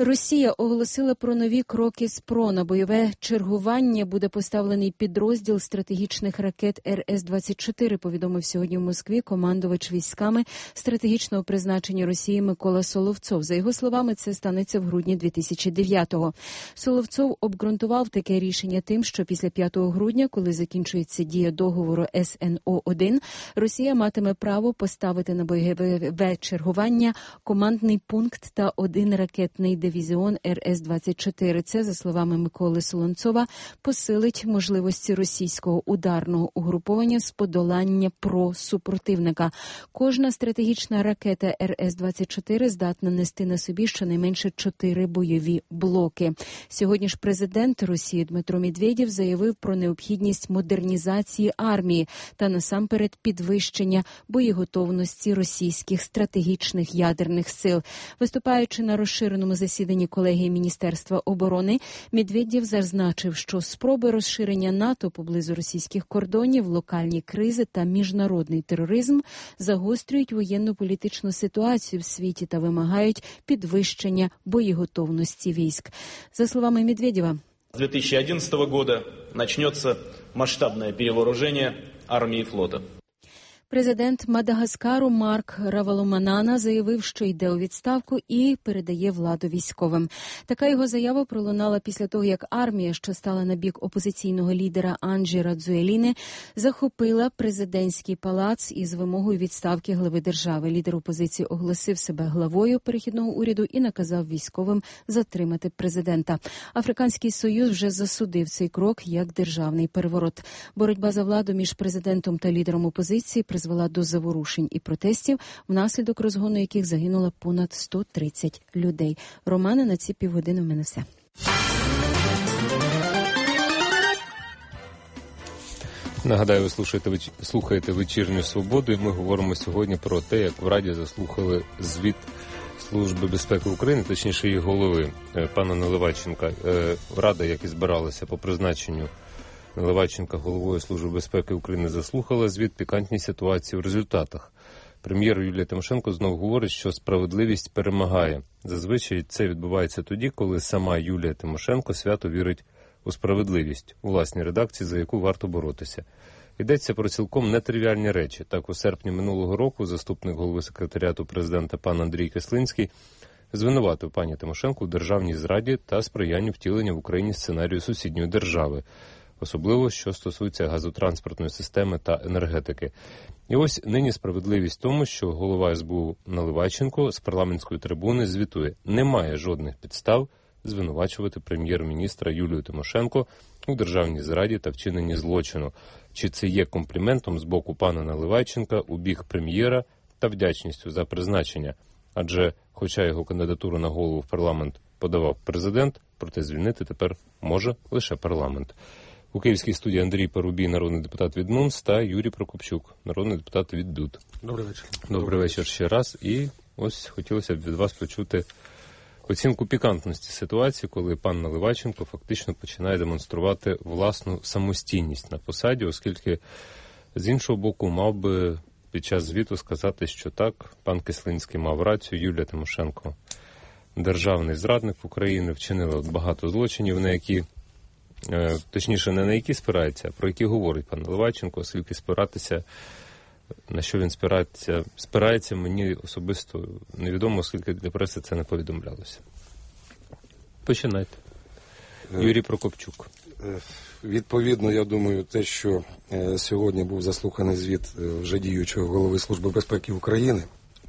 Росія оголосила про нові кроки СПРО. На бойове чергування буде поставлений підрозділ стратегічних ракет Р С двадцять чотири, повідомив сьогодні в Москві командувач військами стратегічного призначення Росії Микола Соловцов. За його словами, це станеться в грудні дві тисячі дев'ятого. Соловцов обґрунтував таке рішення тим, що після п'ятого грудня, коли закінчується дія договору С Н О один, Росія матиме право поставити на бойове чергування командний пункт та один ракетний дивізіон Р С двадцять чотири. Це, за словами Миколи Солонцова, посилить можливості російського ударного угруповання з подолання просупротивника. Кожна стратегічна ракета Р С двадцять чотири здатна нести на собі щонайменше чотири бойові блоки. Сьогодні ж президент Росії Дмитро Медведєв заявив про необхідність модернізації армії та насамперед підвищення боєготовності російських стратегічних ядерних сил. Виступаючи на розширеному засіданні колегії Міністерства оборони, Медведєв зазначив, що спроби розширення НАТО поблизу російських кордонів, локальні кризи та міжнародний тероризм загострюють воєнно-політичну ситуацію в світі та вимагають підвищення боєготовності військ. За словами Медведєва, с две тысячи одиннадцатого года начнется масштабное перевооружение армии и флота. Президент Мадагаскару Марк Раваломанана заявив, що йде у відставку і передає владу військовим. Така його заява пролунала після того, як армія, що стала на бік опозиційного лідера Анджі Радзуеліни, захопила президентський палац із вимогою відставки глави держави. Лідер опозиції оголосив себе главою перехідного уряду і наказав військовим затримати президента. Африканський Союз вже засудив цей крок як державний переворот. Боротьба за владу між президентом та лідером опозиції призвела до заворушень і протестів, внаслідок розгону яких загинуло понад сто тридцять людей. Романе, на ці півгодини в мене все. Нагадаю, ви слухаєте, слухаєте «Вечірню свободу», і ми говоримо сьогодні про те, як в Раді заслухали звіт Служби безпеки України, точніше її голови, пана Наливайченка. Рада, як і збиралася по призначенню Наливайченка головою Служби безпеки України, заслухала звіт пікантній ситуації в результатах. Прем'єр Юлія Тимошенко знову говорить, що справедливість перемагає. Зазвичай це відбувається тоді, коли сама Юлія Тимошенко свято вірить у справедливість, у власній редакції, за яку варто боротися. Йдеться про цілком нетривіальні речі. Так, у серпні минулого року заступник голови секретаріату президента пан Андрій Кислинський звинуватив пані Тимошенко у державній зраді та сприянню втілення в Україні сценарію сусідньої держави, особливо що стосується газотранспортної системи та енергетики. І ось нині справедливість в тому, що голова ес бе у Наливайченко з парламентської трибуни звітує: немає жодних підстав звинувачувати прем'єр-міністра Юлію Тимошенко у державній зраді та вчиненні злочину. Чи це є компліментом з боку пана Наливайченка у бік прем'єра та вдячністю за призначення? Адже, хоча його кандидатуру на голову в парламент подавав президент, проте звільнити тепер може лише парламент. У київській студії Андрій Парубій, народний депутат від МУНС, та Юрій Прокопчук, народний депутат від БЮТ. Добрий вечір. Добрий, Добрий вечір ще раз. І ось хотілося б від вас почути оцінку пікантності ситуації, коли пан Наливайченко фактично починає демонструвати власну самостійність на посаді, оскільки з іншого боку мав би під час звіту сказати, що так, пан Кислинський мав рацію, Юлія Тимошенко державний зрадник України, вчинила багато злочинів, на які, точніше, не на які спирається, а про які говорить пан Наливайченко, оскільки спиратися, на що він спирається, спирається мені особисто невідомо, оскільки для преси це не повідомлялося. Починайте. Юрій Прокопчук. Відповідно, я думаю, те, що сьогодні був заслуханий звіт вже діючого голови Служби безпеки України,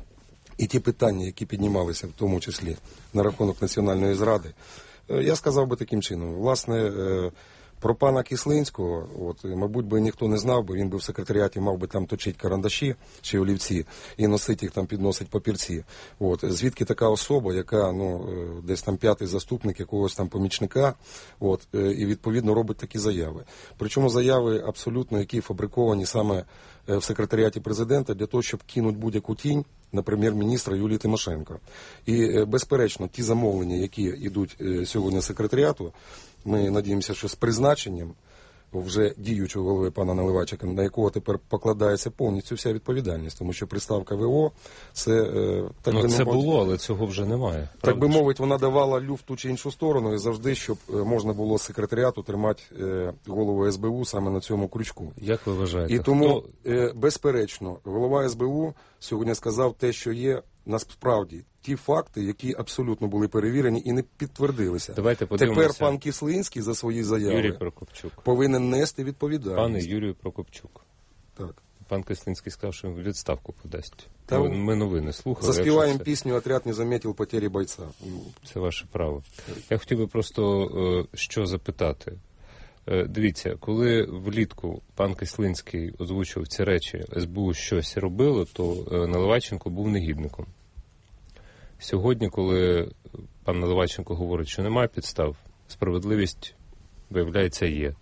і ті питання, які піднімалися, в тому числі на рахунок національної зради, я сказав би таким чином. Власне, про пана Кислинського, от, мабуть, би ніхто не знав, бо він би в секретаріаті мав би там точити карандаші чи олівці і носити їх там, підносить папірці. От, звідки така особа, яка, ну, десь там п'ятий заступник якогось там помічника, от, і відповідно робить такі заяви. Причому заяви абсолютно, які фабриковані саме в секретаріаті президента для того, щоб кинути будь-яку тінь на прем'єр-міністра Юлії Тимошенко. І, безперечно, ті замовлення, які йдуть сьогодні секретаріату, ми надіємося, що з призначенням вже діючого голови пана Наливайченка, на якого тепер покладається повністю вся відповідальність, тому що приставка ВО, це... Е, так ну, би це мовити, було, але цього вже немає. Так би мовити, вона давала люфт в ту чи іншу сторону, і завжди, щоб е, можна було з секретаріату тримати е, голову ес бе у саме на цьому крючку. Як ви вважаєте? І тому, хто... е, безперечно, голова ес бе у сьогодні сказав те, що є насправді ті факти, які абсолютно були перевірені і не підтвердилися. Давайте подивимося. Тепер пан Кислинський за свої заяви Юрій Прокопчук повинен нести відповідальність. Пане Юрію Прокопчук. Так. Пан Кислинський сказав, що він відставку подасть. Та ми, ми новини слухали. Заспіваємо це... пісню «Отряд не замітив потері бойця». Це ваше право. Я хотів би просто е, що запитати. Е, дивіться, коли влітку пан Кислинський озвучував ці речі, ес бе у щось робило, то е, Наливайченко був негідником. Сьогодні, коли пан Наливайченко говорить, що немає підстав, справедливість, виявляється, є.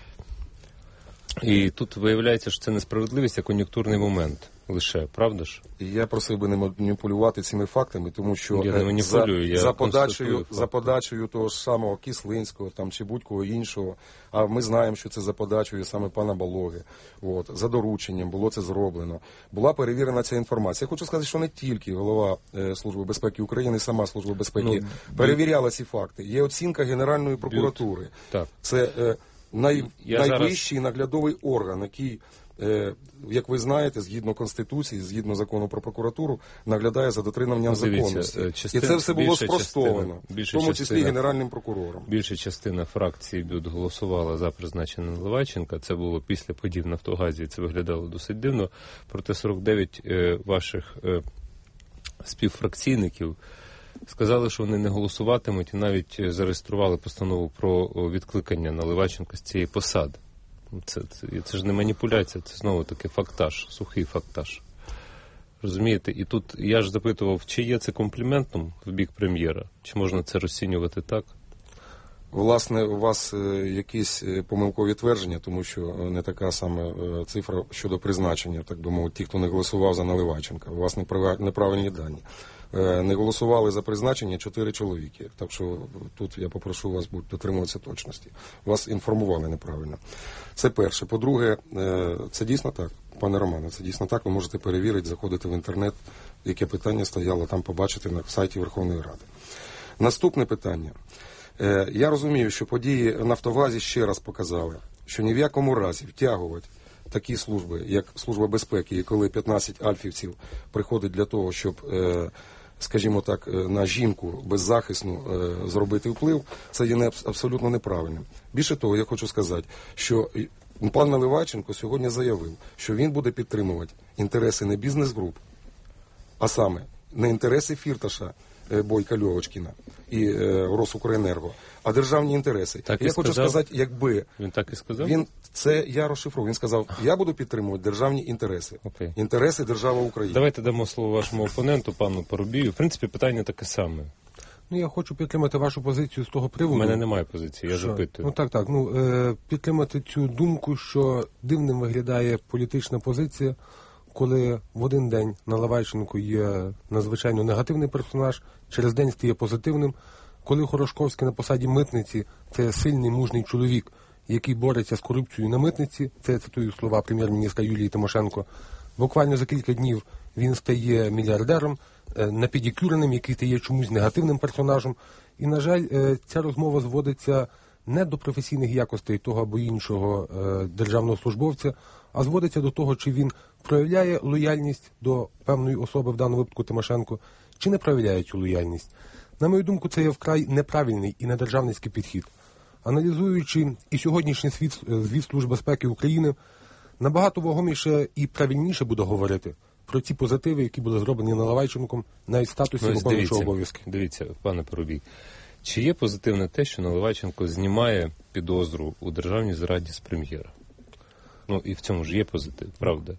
І тут виявляється, що це не справедливість, а кон'юнктурний момент лише, правда ж? Я просив би не маніпулювати цими фактами, тому що я не за, я за, подачею, за подачею того ж самого Кислинського там, чи будь-кого іншого, а ми знаємо, що це за подачею саме пана Балоги, от, за дорученням було це зроблено. Була перевірена ця інформація. Я хочу сказати, що не тільки голова е, Служби безпеки України, сама Служба безпеки ну, перевіряла ці факти. Є оцінка Генеральної прокуратури. Так. Це е, най, найвищий зараз... наглядовий орган, який... як ви знаєте, згідно Конституції, згідно закону про прокуратуру, наглядає за дотриманням законності. Частин, і це все було спростовано, частина, в тому числі частина, Генеральним прокурором. Більша частина фракції БЮТ голосувала за призначення Наливайченка. Це було після подій в Нафтогазі, і це виглядало досить дивно. Проте сорок дев'ять е, ваших е, співфракційників сказали, що вони не голосуватимуть, і навіть зареєстрували постанову про відкликання Наливайченка з цієї посади. Це, це, це ж не маніпуляція, це знову-таки фактаж, сухий фактаж. Розумієте? І тут я ж запитував, чи є це компліментом в бік прем'єра, чи можна це розцінювати так? Власне, у вас е, якісь помилкові твердження, тому що не така саме е, цифра щодо призначення, так би мовити, ті, хто не голосував за Наливайченка. У вас неправ... неправильні дані. Е, не голосували за призначення чотири чоловіки. Так що тут я попрошу вас дотримуватися точності. Вас інформували неправильно. Це перше. По-друге, е, це дійсно так, пане Романе, це дійсно так. Ви можете перевірити, заходити в інтернет, яке питання стояло, там побачити на сайті Верховної Ради. Наступне питання. Я розумію, що події в Нафтогазі ще раз показали, що ні в якому разі втягувати такі служби, як Служба безпеки, коли п'ятнадцять альфівців приходить для того, щоб, скажімо так, на жінку беззахисну зробити вплив, це є абсолютно неправильним. Більше того, я хочу сказати, що пан Наливайченко сьогодні заявив, що він буде підтримувати інтереси не бізнес-груп, а саме не інтереси Фірташа, Бойка Льовочкіна і е, Росукренерго, а державні інтереси. Так я і хочу сказав? сказати, якби він так і сказав. Він це я розшифрував. Він сказав: я буду підтримувати державні інтереси, Окей. інтереси держави України. Давайте дамо слово вашому опоненту, пану Парубію. В принципі, питання таке саме. Ну, я хочу підтримати вашу позицію з того приводу. У мене немає позиції, я що? запитую. Ну так, так. Ну е, підтримати цю думку, що дивним виглядає політична позиція, коли в один день Наливайченко є надзвичайно негативний персонаж, через день стає позитивним. Коли Хорошковський на посаді митниці – це сильний, мужний чоловік, який бореться з корупцією на митниці, це я цитую слова прем'єр-міністра Юлії Тимошенко, буквально за кілька днів він стає мільярдером, напідікюреним, який стає чомусь негативним персонажем. І, на жаль, ця розмова зводиться не до професійних якостей того або іншого державного службовця, а зводиться до того, чи він проявляє лояльність до певної особи, в даному випадку Тимошенко, чи не проявляє цю лояльність. На мою думку, це є вкрай неправильний і недержавницький підхід. Аналізуючи і сьогоднішній звіт, звіт Служби безпеки України, набагато вагоміше і правильніше буде говорити про ті позитиви, які були зроблені Наливайченком, навіть в статусі виконуючого обов'язки. Дивіться, пане Парубій, чи є позитивне те, що Наливайченко знімає підозру у державній зраді з прем'єра? Ну, і в цьому ж є позитив, правда?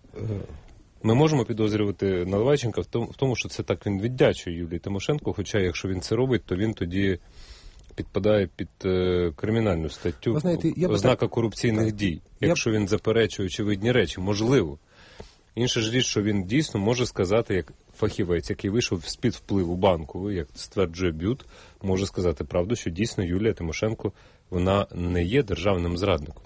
Ми можемо підозрювати Наливайченка в тому, в тому, що це так він віддячує Юлії Тимошенко, хоча якщо він це робить, то він тоді підпадає під е, кримінальну статтю. Ви знаєте, я ознака так... корупційних дій, якщо він заперечує очевидні речі, можливо. Інша ж річ, що він дійсно може сказати, як фахівець, який вийшов з-під впливу банку, як стверджує БЮТ, може сказати правду, що дійсно Юлія Тимошенко, вона не є державним зрадником.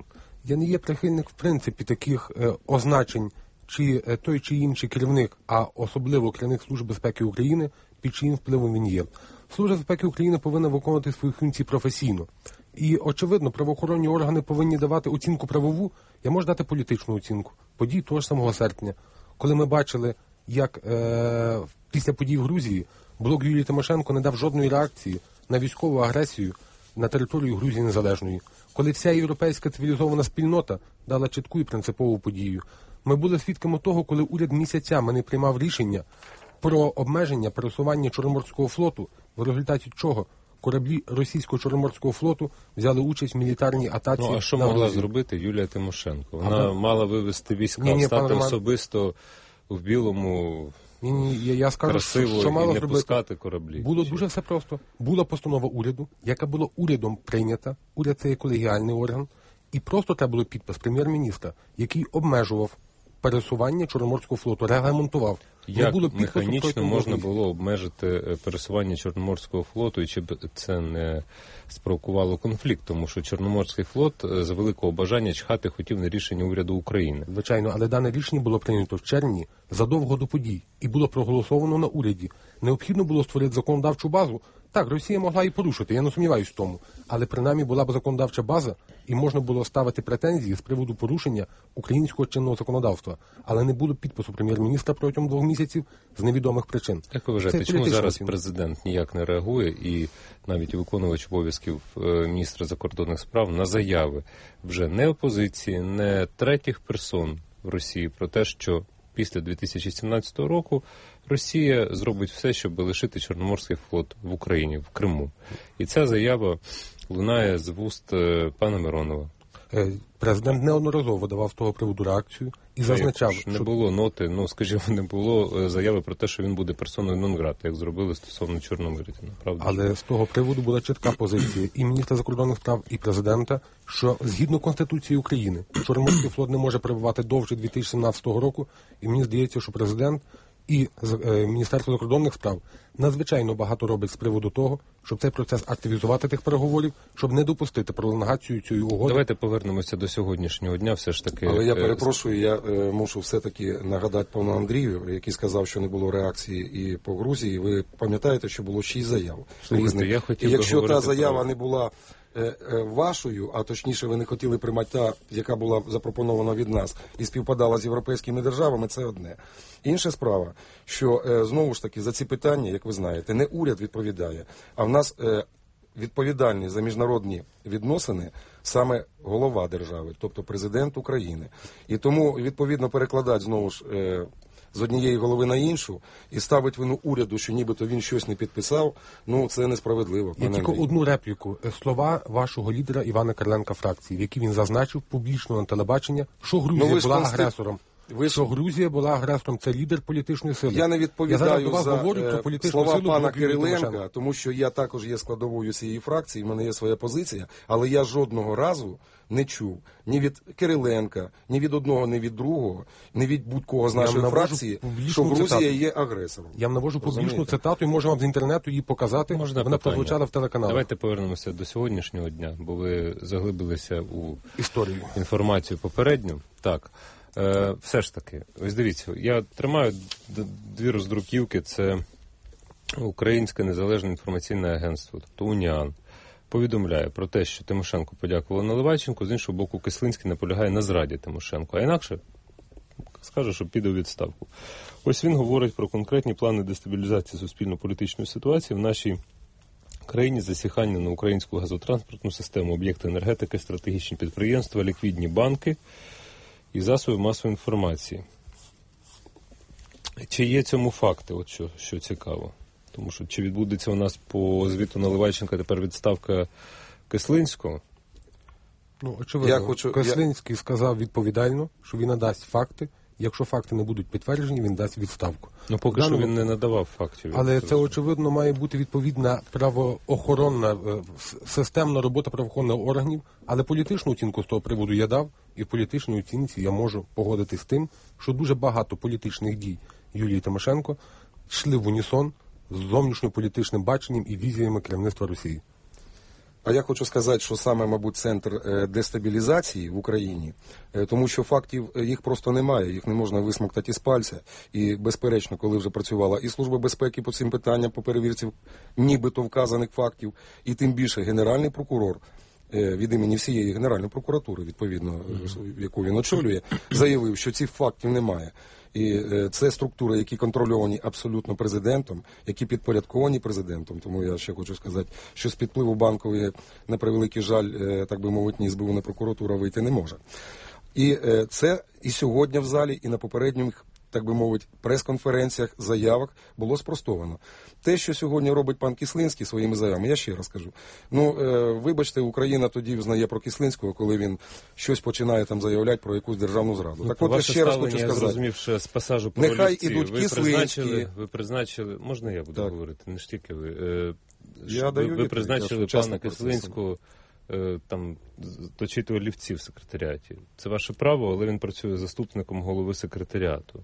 Я не є прихильник, в принципі, таких е, означень, чи е, той чи інший керівник, а особливо керівник Служби безпеки України, під чиїм впливом він є. Служба безпеки України повинна виконувати свої функції професійно. І, очевидно, правоохоронні органи повинні давати оцінку правову, я можу дати політичну оцінку. Подій того ж самого серпня, коли ми бачили, як е, після подій в Грузії блок Юлії Тимошенко не дав жодної реакції на військову агресію на територію Грузії Незалежної. Коли вся європейська цивілізована спільнота дала чітку і принципову подію. Ми були свідками того, коли уряд місяцями не приймав рішення про обмеження пересування Чорноморського флоту, в результаті чого кораблі російського Чорноморського флоту взяли участь в мілітарній атаці. Ну, а що на могла Грузію. зробити Юлія Тимошенко? Вона Ага. мала вивести війська, Ні, ні, стати пане Роман. особисто в білому, Ні, ні, я, я скажу, красиво що мало і не зробити. пускати кораблі. Було дуже все просто. Була постанова уряду, яка була урядом прийнята. Уряд – це є колегіальний орган. І просто треба було підпис прем'єр-міністра, який обмежував пересування Чорноморського флоту, регламентував. Не Як було підпису механічно протягом можна двох було обмежити е, пересування Чорноморського флоту, і чи б це не спровокувало конфлікт, тому що Чорноморський флот е, за великого бажання чхати хотів на рішення уряду України. Звичайно, але дане рішення було прийнято в червні задовго до подій і було проголосовано на уряді. Необхідно було створити законодавчу базу. Так, Росія могла і порушити, я не сумніваюсь в тому. Але принаймні була б законодавча база, і можна було ставити претензії з приводу порушення українського чинного законодавства. Але не було підпису прем'єр-міністра протягом двох місяців з невідомих причин. Як ви вважаєте, Це чому політична зараз оцінка. президент ніяк не реагує, і навіть виконувач обов'язків е, міністра закордонних справ на заяви вже не опозиції, не третіх персон в Росії про те, що після дві тисячі сімнадцятого року Росія зробить все, щоб лишити Чорноморський флот в Україні, в Криму. І ця заява лунає з вуст е, пана Миронова. Е, Президент неодноразово давав з того приводу реакцію і зазначав, Як ж не що було ноти, ну, скажімо, не було е, заяви про те, що він буде персоною нон-грата, як зробили стосовно Чорноморщини. Правда? Але з того приводу була чітка позиція і міністра закордонних справ, і президента, що згідно Конституції України Чорноморський флот не може перебувати довше дві тисячі сімнадцятого року, і мені здається, що президент і е, Міністерство закордонних справ надзвичайно багато робить з приводу того, щоб цей процес активізувати тих переговорів, щоб не допустити пролонгацію цієї угоди. Давайте повернемося до сьогоднішнього дня, все ж таки. Але я е, перепрошую, я е, мушу все-таки нагадати пану Андрію, який сказав, що не було реакції і по Грузії. Ви пам'ятаєте, що було шість заяв Слухайте, різних. я хотів І би якщо та говорити заява про- не була е, е, вашою, а точніше ви не хотіли приймати та, яка була запропонована від нас і співпадала з європейськими державами, це одне. Інша справа, що е, знову ж таки за ці питання, як ви знаєте, не уряд відповідає, а в нас е, відповідальний за міжнародні відносини саме голова держави, тобто президент України. І тому, відповідно, перекладати знову ж е, з однієї голови на іншу і ставить вину уряду, що нібито він щось не підписав, ну це несправедливо. Я пане тільки Андрій. одну репліку. Слова вашого лідера Івана Кириленка фракції, в які він зазначив публічно на телебачення, що Грузія Ну, ви ж була констит- агресором. Ви ж- Що Грузія була агресором, це лідер політичної сили. Я не Я зараз відповідаю до вас за говорю про е, політичну слова силу пана блоку Юлії Кириленка, Тимошенко. тому що я також є складовою цієї фракції, в мене є своя позиція, але я жодного разу не чув ні від Кириленка, ні від одного, ні від другого, ні від будь-кого з Я вам нашої навожу фракції, публічну що Грузія цитату. є агресором. Я вам навожу публічну Розумієте? цитату і можу вам з інтернету її показати. Можна Вона питання? прозвучала в телеканалах. Давайте повернемося до сьогоднішнього дня, бо ви заглибилися у Історію. інформацію попередню. Так, е, все ж таки, ось дивіться, я тримаю д- дві роздруківки, це Українське незалежне інформаційне агентство, тобто УНІАН, повідомляє про те, що Тимошенко подякувала Наливайченку, з іншого боку, Кислинський наполягає на зраді Тимошенко, а інакше скаже, що піде у відставку. Ось він говорить про конкретні плани дестабілізації суспільно-політичної ситуації в нашій країні, засіхання на українську газотранспортну систему, об'єкти енергетики, стратегічні підприємства, ліквідні банки і засоби масової інформації. Чи є цьому факти, от що, що цікаво? Тому що чи відбудеться у нас по звіту Наливайченка тепер відставка Кислинського? Ну, очевидно, Я хочу- Кислинський сказав відповідально, що він надасть факти. Якщо факти не будуть підтверджені, він дасть відставку. Ну, поки В що даному- він не надавав фактів. Але я це, розумію. очевидно, має бути відповідна правоохоронна, е, с- системна робота правоохоронних органів. Але політичну оцінку з того приводу я дав, і в політичній оцінці я можу погодитись з тим, що дуже багато політичних дій Юлії Тимошенко йшли в унісон з зовнішньополітичним баченням і візіями керівництва Росії. А я хочу сказати, що саме, мабуть, центр дестабілізації в Україні, тому що фактів їх просто немає, їх не можна висмоктати із пальця. І, безперечно, коли вже працювала і Служба безпеки по цим питанням, по перевірці нібито вказаних фактів, і тим більше Генеральний прокурор від імені всієї Генеральної прокуратури, відповідно, яку він очолює, заявив, що цих фактів немає. І це структури, які контрольовані абсолютно президентом, які підпорядковані президентом. Тому я ще хочу сказати, що з підпливу Банкової, на превеликий жаль, так би мовити, ні ес бе у, ні прокуратура вийти не може. І це і сьогодні в залі, і на попередніх, так би мовити, прес-конференціях, заявах було спростовано. Те, що сьогодні робить пан Кислинський своїми заявами, я ще раз кажу. Ну, е, вибачте, Україна тоді взнає про Кислинського, коли він щось починає там заявляти про якусь державну зраду. Ну, так от я ще раз хочу сказати. Я зрозумів, що з пасажу про Нехай олівці ідуть ви Кислинські. Призначили, ви призначили, можна я буду так. говорити, не ж тільки ви. Е, я ви, даю ви призначили пана Кислинського е, там точити олівці в секретаріаті. Це ваше право, але він працює заступником голови секретаріату.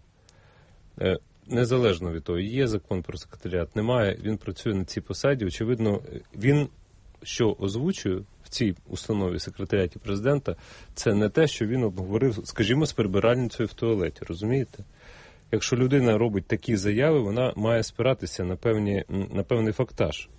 Е, Незалежно від того, є закон про секретаріат, немає, він працює на цій посаді. Очевидно, він, що озвучує в цій установі секретаріаті президента, це не те, що він обговорив, скажімо, з прибиральницею в туалеті, розумієте? Якщо людина робить такі заяви, вона має спиратися на, певні, на певний фактаж.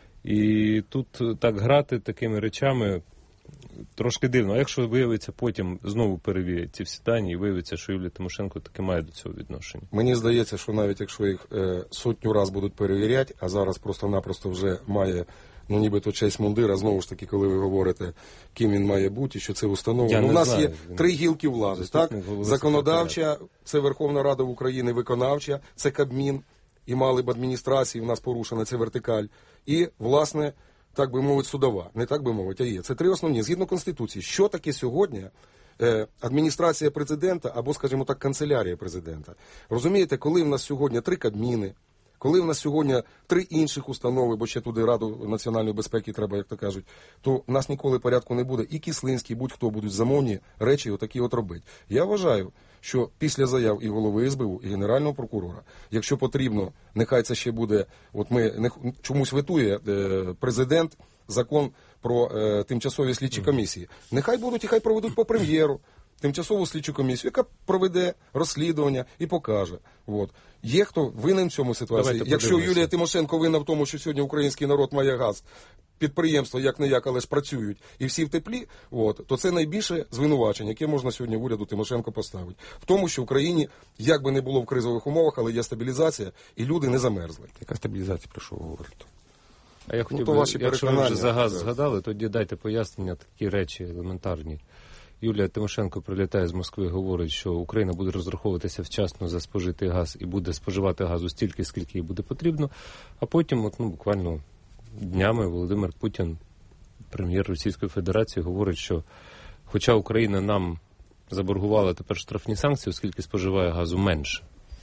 І тут так грати такими речами трошки дивно. А якщо виявиться потім, знову перевірять ці всі дані і виявиться, що Юлія Тимошенко таки має до цього відношення? Мені здається, що навіть якщо їх е, сотню раз будуть перевіряти, а зараз просто-напросто вже має, ну нібито честь мундира, знову ж таки, коли ви говорите, ким він має бути, що це установа. Ну, у нас знаю. є він... три гілки влади, так? Законодавча, це Верховна Рада України, виконавча, це Кабмін, і мали б адміністрації, в нас порушена ця вертикаль, і, власне, так би мовити, судова. Не так би мовити, а є. Це три основні. Згідно Конституції, що таке сьогодні е, адміністрація президента або, скажімо так, канцелярія президента? Розумієте, коли в нас сьогодні три Кабміни, коли в нас сьогодні три інших установи, бо ще туди Раду національної безпеки треба, як то кажуть, то в нас ніколи порядку не буде. І Кислинський, будь-хто будуть замовні речі отакі от робити. Я вважаю, що після заяв і голови ес бе у, і Генерального прокурора, якщо потрібно, нехай це ще буде, от ми не, чомусь ветує е, президент закон про е, тимчасові слідчі комісії. Нехай будуть і хай проведуть по прем'єру тимчасову слідчу комісію, яка проведе розслідування і покаже. От. Є хто винен в цьому ситуації? Давайте Якщо подивимося. Юлія Тимошенко винна в тому, що сьогодні український народ має газ, підприємства як-не-як, але ж працюють, і всі в теплі, от, то це найбільше звинувачення, яке можна сьогодні в уряду Тимошенко поставити. В тому, що в Україні, як би не було в кризових умовах, але є стабілізація, і люди не замерзли. Яка стабілізація, про що ви говорите? А я хотів ну, би, ваші якщо ви вже за газ так. згадали, тоді дайте пояснення, такі речі елементарні. Юлія Тимошенко прилітає з Москви, говорить, що Україна буде розраховуватися вчасно за спожитий газ і буде споживати газу стільки, скільки їй буде потрібно, а потім, от, ну, буквально днями Володимир Путін, прем'єр Російської Федерації, говорить, що хоча Україна нам заборгувала тепер штрафні санкції, оскільки споживає газу менше,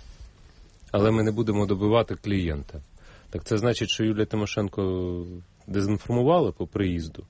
але ми не будемо добивати клієнта. Так це значить, що Юлія Тимошенко дезінформувала по приїзду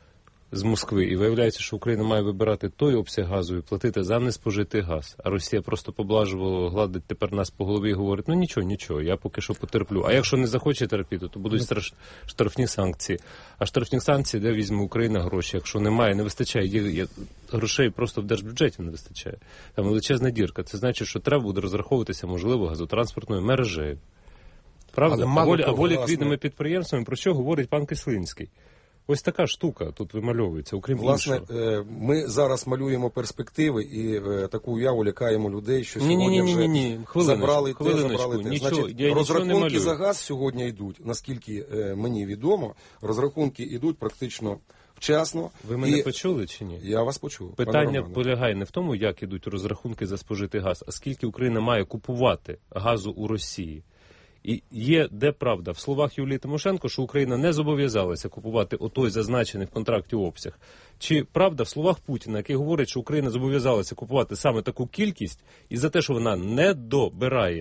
з Москви, і виявляється, що Україна має вибирати той обсяг газу і платити за неспожитий газ. А Росія просто поблажливо гладить тепер нас по голові і говорить, ну нічого, нічого, я поки що потерплю. А якщо не захоче терпіти, то будуть страш... штрафні санкції. А штрафні санкції, де візьме Україна гроші? Якщо немає, не вистачає, є, є... грошей просто в держбюджеті не вистачає. Там величезна дірка. Це значить, що треба буде розраховуватися, можливо, газотранспортною мережею. Правда? Або, або ліквідними підприємствами, про що говорить пан Кислинський. Ось така штука тут вимальовується, окрім Власне, іншого. Ми зараз малюємо перспективи і таку уяву лякаємо людей, що сьогодні ні, ні, ні, ні, ні. вже забрали те, забрали те. Нічого, Значить, я розрахунки за газ сьогодні йдуть, наскільки мені відомо, розрахунки йдуть практично вчасно. Ви мене і... почули чи ні? Я вас почув. Питання полягає не в тому, як ідуть розрахунки за спожитий газ, а скільки Україна має купувати газу у Росії. І є, де правда, в словах Юлії Тимошенко, що Україна не зобов'язалася купувати отой зазначений в контракті обсяг. Чи правда в словах Путіна, який говорить, що Україна зобов'язалася купувати саме таку кількість, і за те, що вона не добирає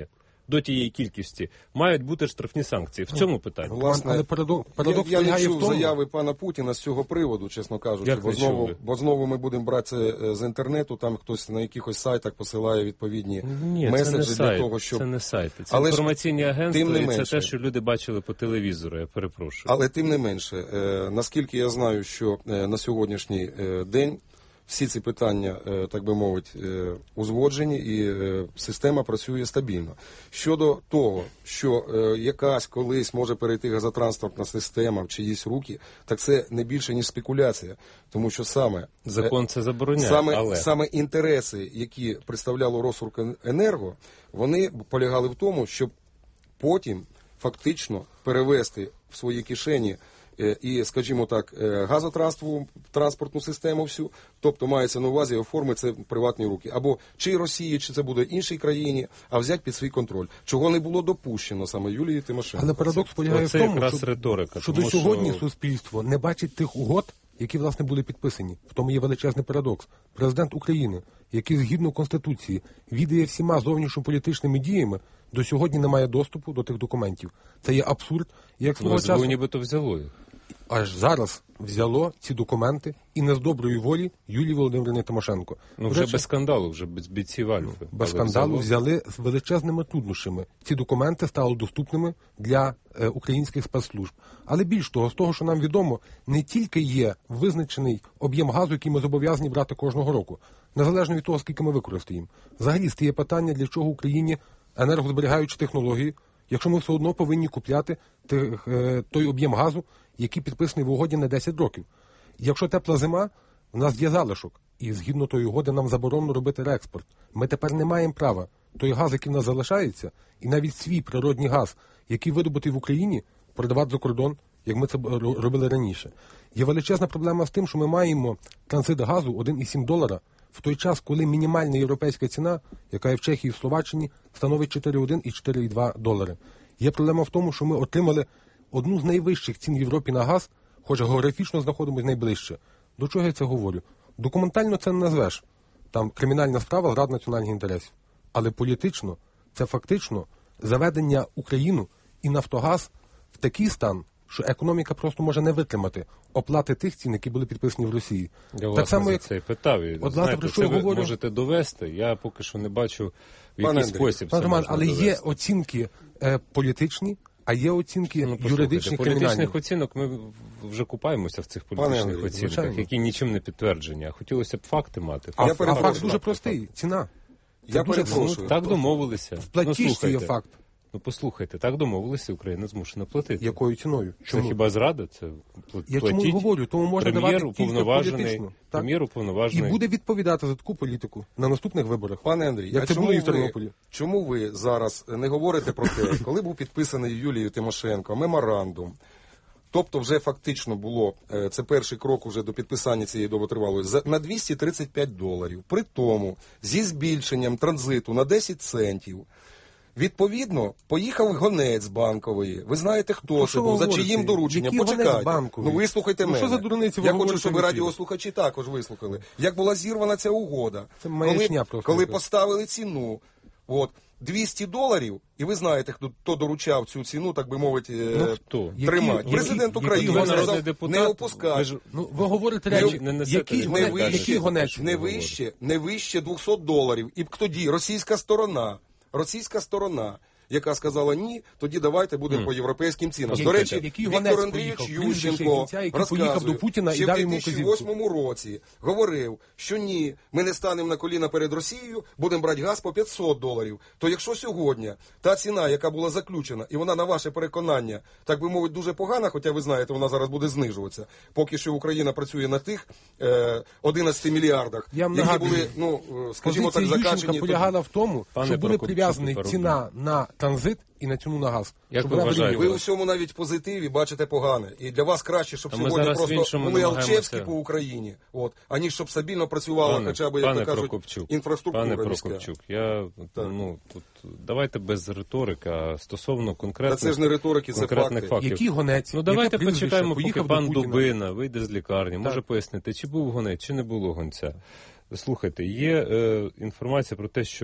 до тієї кількості, мають бути штрафні санкції. В цьому питанні. Власне, але парадокс, парадокс я, я не полягає чув в тому... заяви пана Путіна з цього приводу, чесно кажучи, Як бо не знову, чули? бо знову ми будемо брати це з інтернету, там хтось на якихось сайтах посилає відповідні Ні, меседжі це не для сайт, того, щоб... це не сайти, це Але ж інформаційні агентства, тим не і це менше. те, що люди бачили по телевізору, я перепрошую. Але тим не менше, е, наскільки я знаю, що е, на сьогоднішній е, день всі ці питання, е, так би мовити, е, узгоджені і е, система працює стабільно. Щодо того, що е, якась колись може перейти газотранспортна система в чиїсь руки, так це не більше, ніж спекуляція. Тому що саме... Закон це забороняє, саме, але... саме інтереси, які представляло Росуркенерго, вони полягали в тому, щоб потім фактично перевести в свої кишені і, скажімо так, газотранспортну систему всю, тобто мається на увазі оформити це в приватні руки. Або чи Росії, чи це буде іншій країні, а взяти під свій контроль. Чого не було допущено саме Юлії Тимошенко. Але парадокс полягає в тому, що, риторика, що тому до сьогодні що... суспільство не бачить тих угод, які, власне, були підписані. В тому є величезний парадокс. Президент України, який згідно Конституції відає всіма зовнішньополітичними діями, до сьогодні не має доступу до тих документів. Це є абсурд. Як свого Ну, часу... нібито взяло їх. Аж зараз взяло ці документи і не з доброї волі Юлії Володимирівни Тимошенко. Ну, вже без скандалу, вже без бійців Альфи. Без скандалу взяло... взяли з величезними труднощами. Ці документи стали доступними для е, українських спецслужб. Але більш того, з того, що нам відомо, не тільки є визначений об'єм газу, який ми зобов'язані брати кожного року, незалежно від того, скільки ми використаємо. Взагалі стає питання, для чого Україні енергозберігаючі технології, якщо ми все одно повинні купляти тих, е, той об'єм газу, який підписаний в угоді на десять років. Якщо тепла зима, у нас є залишок. І згідно тої угоди нам заборонено робити реекспорт. Ми тепер не маємо права той газ, який в нас залишається, і навіть свій природний газ, який видобутий в Україні, продавати за кордон, як ми це робили раніше. Є величезна проблема з тим, що ми маємо транзит газу один цілих сім долара, в той час, коли мінімальна європейська ціна, яка є в Чехії і в Словаччині, становить чотири цілих один і чотири цілих два долари. Є проблема в тому, що ми отримали одну з найвищих цін в Європі на газ, хоч географічно знаходимося найближче. До чого я це говорю? Документально це не назвеш. Там кримінальна справа зрада національних інтересів. Але політично це фактично заведення України і Нафтогаз в такий стан, що економіка просто може не витримати оплати тих цін, які були підписані в Росії. Я так власне само, як... за це і питав. І, От, знаєте, про це що я ви говорю? можете довести. Я поки що не бачу, в Пане який Андрій, спосіб Пане це Роман, можна але довести. є оцінки е, політичні, а є оцінки Ну, юридичні, кримінальні. політичних оцінок ми вже купаємося в цих політичних Андрій, оцінках, звичайно. які нічим не підтверджені. А хотілося б факти мати. А, Я а перепрошую. факт дуже простий. Ціна. Це Я дуже перепрошую. просто. Так домовилися. В платіжці ну, є слухайте. факт. Ну, послухайте, так домовилися, Україна змушена платити. Якою ціною? Чому? Це хіба зрада? Це пл- Я чому й платіть. говорю, тому можна Прем'єр давати тільки уповноважений, політично. Так. прем'єр І уповноважений. буде відповідати за таку політику на наступних виборах. Пане Андрій, Як а це чому було і в ви, Тернополі. чому ви зараз не говорите про те, коли був підписаний Юлією Тимошенко меморандум, тобто вже фактично було, е, це перший крок уже до підписання цієї довготривалої, за- на двісті тридцять п'ять доларів, при тому зі збільшенням транзиту на десять центів. Відповідно, поїхав гонець банковий. Ви знаєте, хто Ну, це що був, ви за говорите? чиїм дорученням. Який гонець Почекайте. банковий? Ну, вислухайте Ну, мене. що за дурниці ви Я говорите хочу, щоб в ви ефірі? радіослухачі також вислухали. Як була зірвана ця угода. Це маячня коли, просто коли якась. поставили ціну, от, двісті доларів, і ви знаєте, хто, хто доручав цю ціну, так би мовити, Ну, е, хто? тримати. Які- Президент які- України які сказав, народний депутат, не ви опускати. ж- Ну, ви говорите Не- речі, не несете який не гонець, вище, який гонець? не вище, не вище двісті доларів. І тоді російська сторона, російська сторона, яка сказала ні, тоді давайте будемо Мгм. по європейським цінам. Який- До речі, який Віктор гонець Андрійович поїхав? Прізвище Ющенко кінця, який поїхав розказує, до Путіна і ще в дав йому дві тисячі восьмому році говорив, що ні, ми не станемо на коліна перед Росією, будемо брати газ по п'ятсот доларів. То якщо сьогодні та ціна, яка була заключена, і вона на ваше переконання, так би мовити, дуже погана, хоча ви знаєте, вона зараз буде знижуватися, поки що Україна працює на тих е, одинадцяти мільярдах, Я вам які нагадую, були, ну, е, скажімо так, позиція Ющенка закачені. полягала в тому, Пане що були Прокопчук, прив'язані пару ціна на транзит і на ціну на газ. Як Щоб ви вона вважаєте? Ви у вирівнювалася. всьому навіть в позитиві бачите погане. І для вас краще, щоб А ми сьогодні зараз в просто іншому були намагаємося. Алчевські по Україні, от, аніж щоб стабільно працювала Пане, хоча б, як пане то кажуть, Прокопчук, інфраструктура пане міська. Прокопчук, я, ну, тут, давайте без риторики, а стосовно конкретних, Та це ж не риторики, це конкретних факти. фактів. Який гонець? Ну, давайте Яке прізвище? почекаємо, поки Поїхав до пан Путіна. Дубина вийде з лікарні, може пояснити, чи був гонець, чи не було гонця. Слухайте, є е, інформація про те, що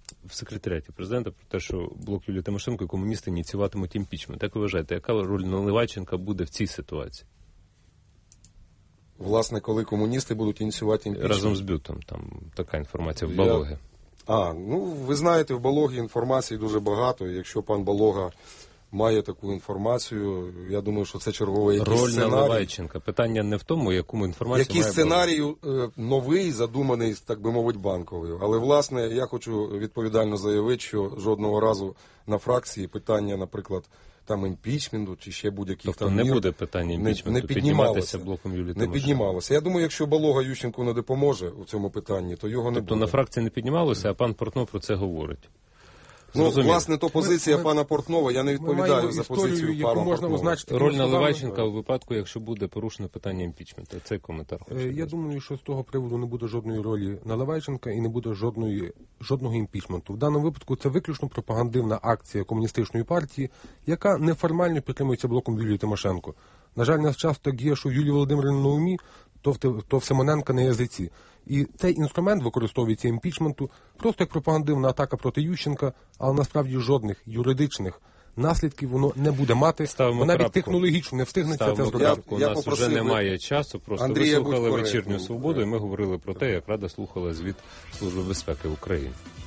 в секретаріаті президента про те, що блок Юлії Тимошенко і комуністи ініціюватимуть імпічмент. Як ви вважаєте, яка роль Наливайченка буде в цій ситуації? Власне, коли комуністи будуть ініціювати імпічмент? Разом з Бютом, там така інформація в Балогі. Я... А, ну, ви знаєте, в Балогі інформації дуже багато. Якщо пан Балога має таку інформацію, я думаю, що це черговий якийсь Роль сценарій. Наливайченка. Питання не в тому, яку інформацію Який має сценарій е, новий, задуманий, так би мовити, Банковою. Але, власне, я хочу відповідально заявити, що жодного разу на фракції питання, наприклад, там імпічменту чи ще будь-яких тобто там не мір, буде питання імпічменту не, не піднімалося блоком Юлії Не Тимошенко. піднімалося. Я думаю, якщо Балога Ющенку не допоможе у цьому питанні, то його не тобто буде. на фракції не піднімалося, а пан Портнов про це говорить. Ну, Зрозуміло. власне, то позиція ми, пана Портнова, я не відповідаю за позицію пана Портнова. Роль Наливайченка у випадку, якщо буде порушено питання імпічменту. Цей коментар хочу. Я дати. думаю, що з того приводу не буде жодної ролі Наливайченка і не буде жодної, жодного імпічменту. В даному випадку це виключно пропагандивна акція комуністичної партії, яка неформально підтримується блоком Юлії Тимошенко. На жаль, нас часто так є, що в Юлії Володимирівні на умі, то в, то в Симоненка на язиці. І цей інструмент використовується імпічменту просто як пропагандивна атака проти Ющенка, але насправді жодних юридичних наслідків воно не буде мати. Ставимо бо навіть крапку. технологічно не встигнеться Ставимо це зробити. крапку. У нас вже немає часу, просто Андрія ви слухали Будь-Коректним. «Вечірню свободу» і ми говорили про те, як Рада слухала звіт Служби безпеки України.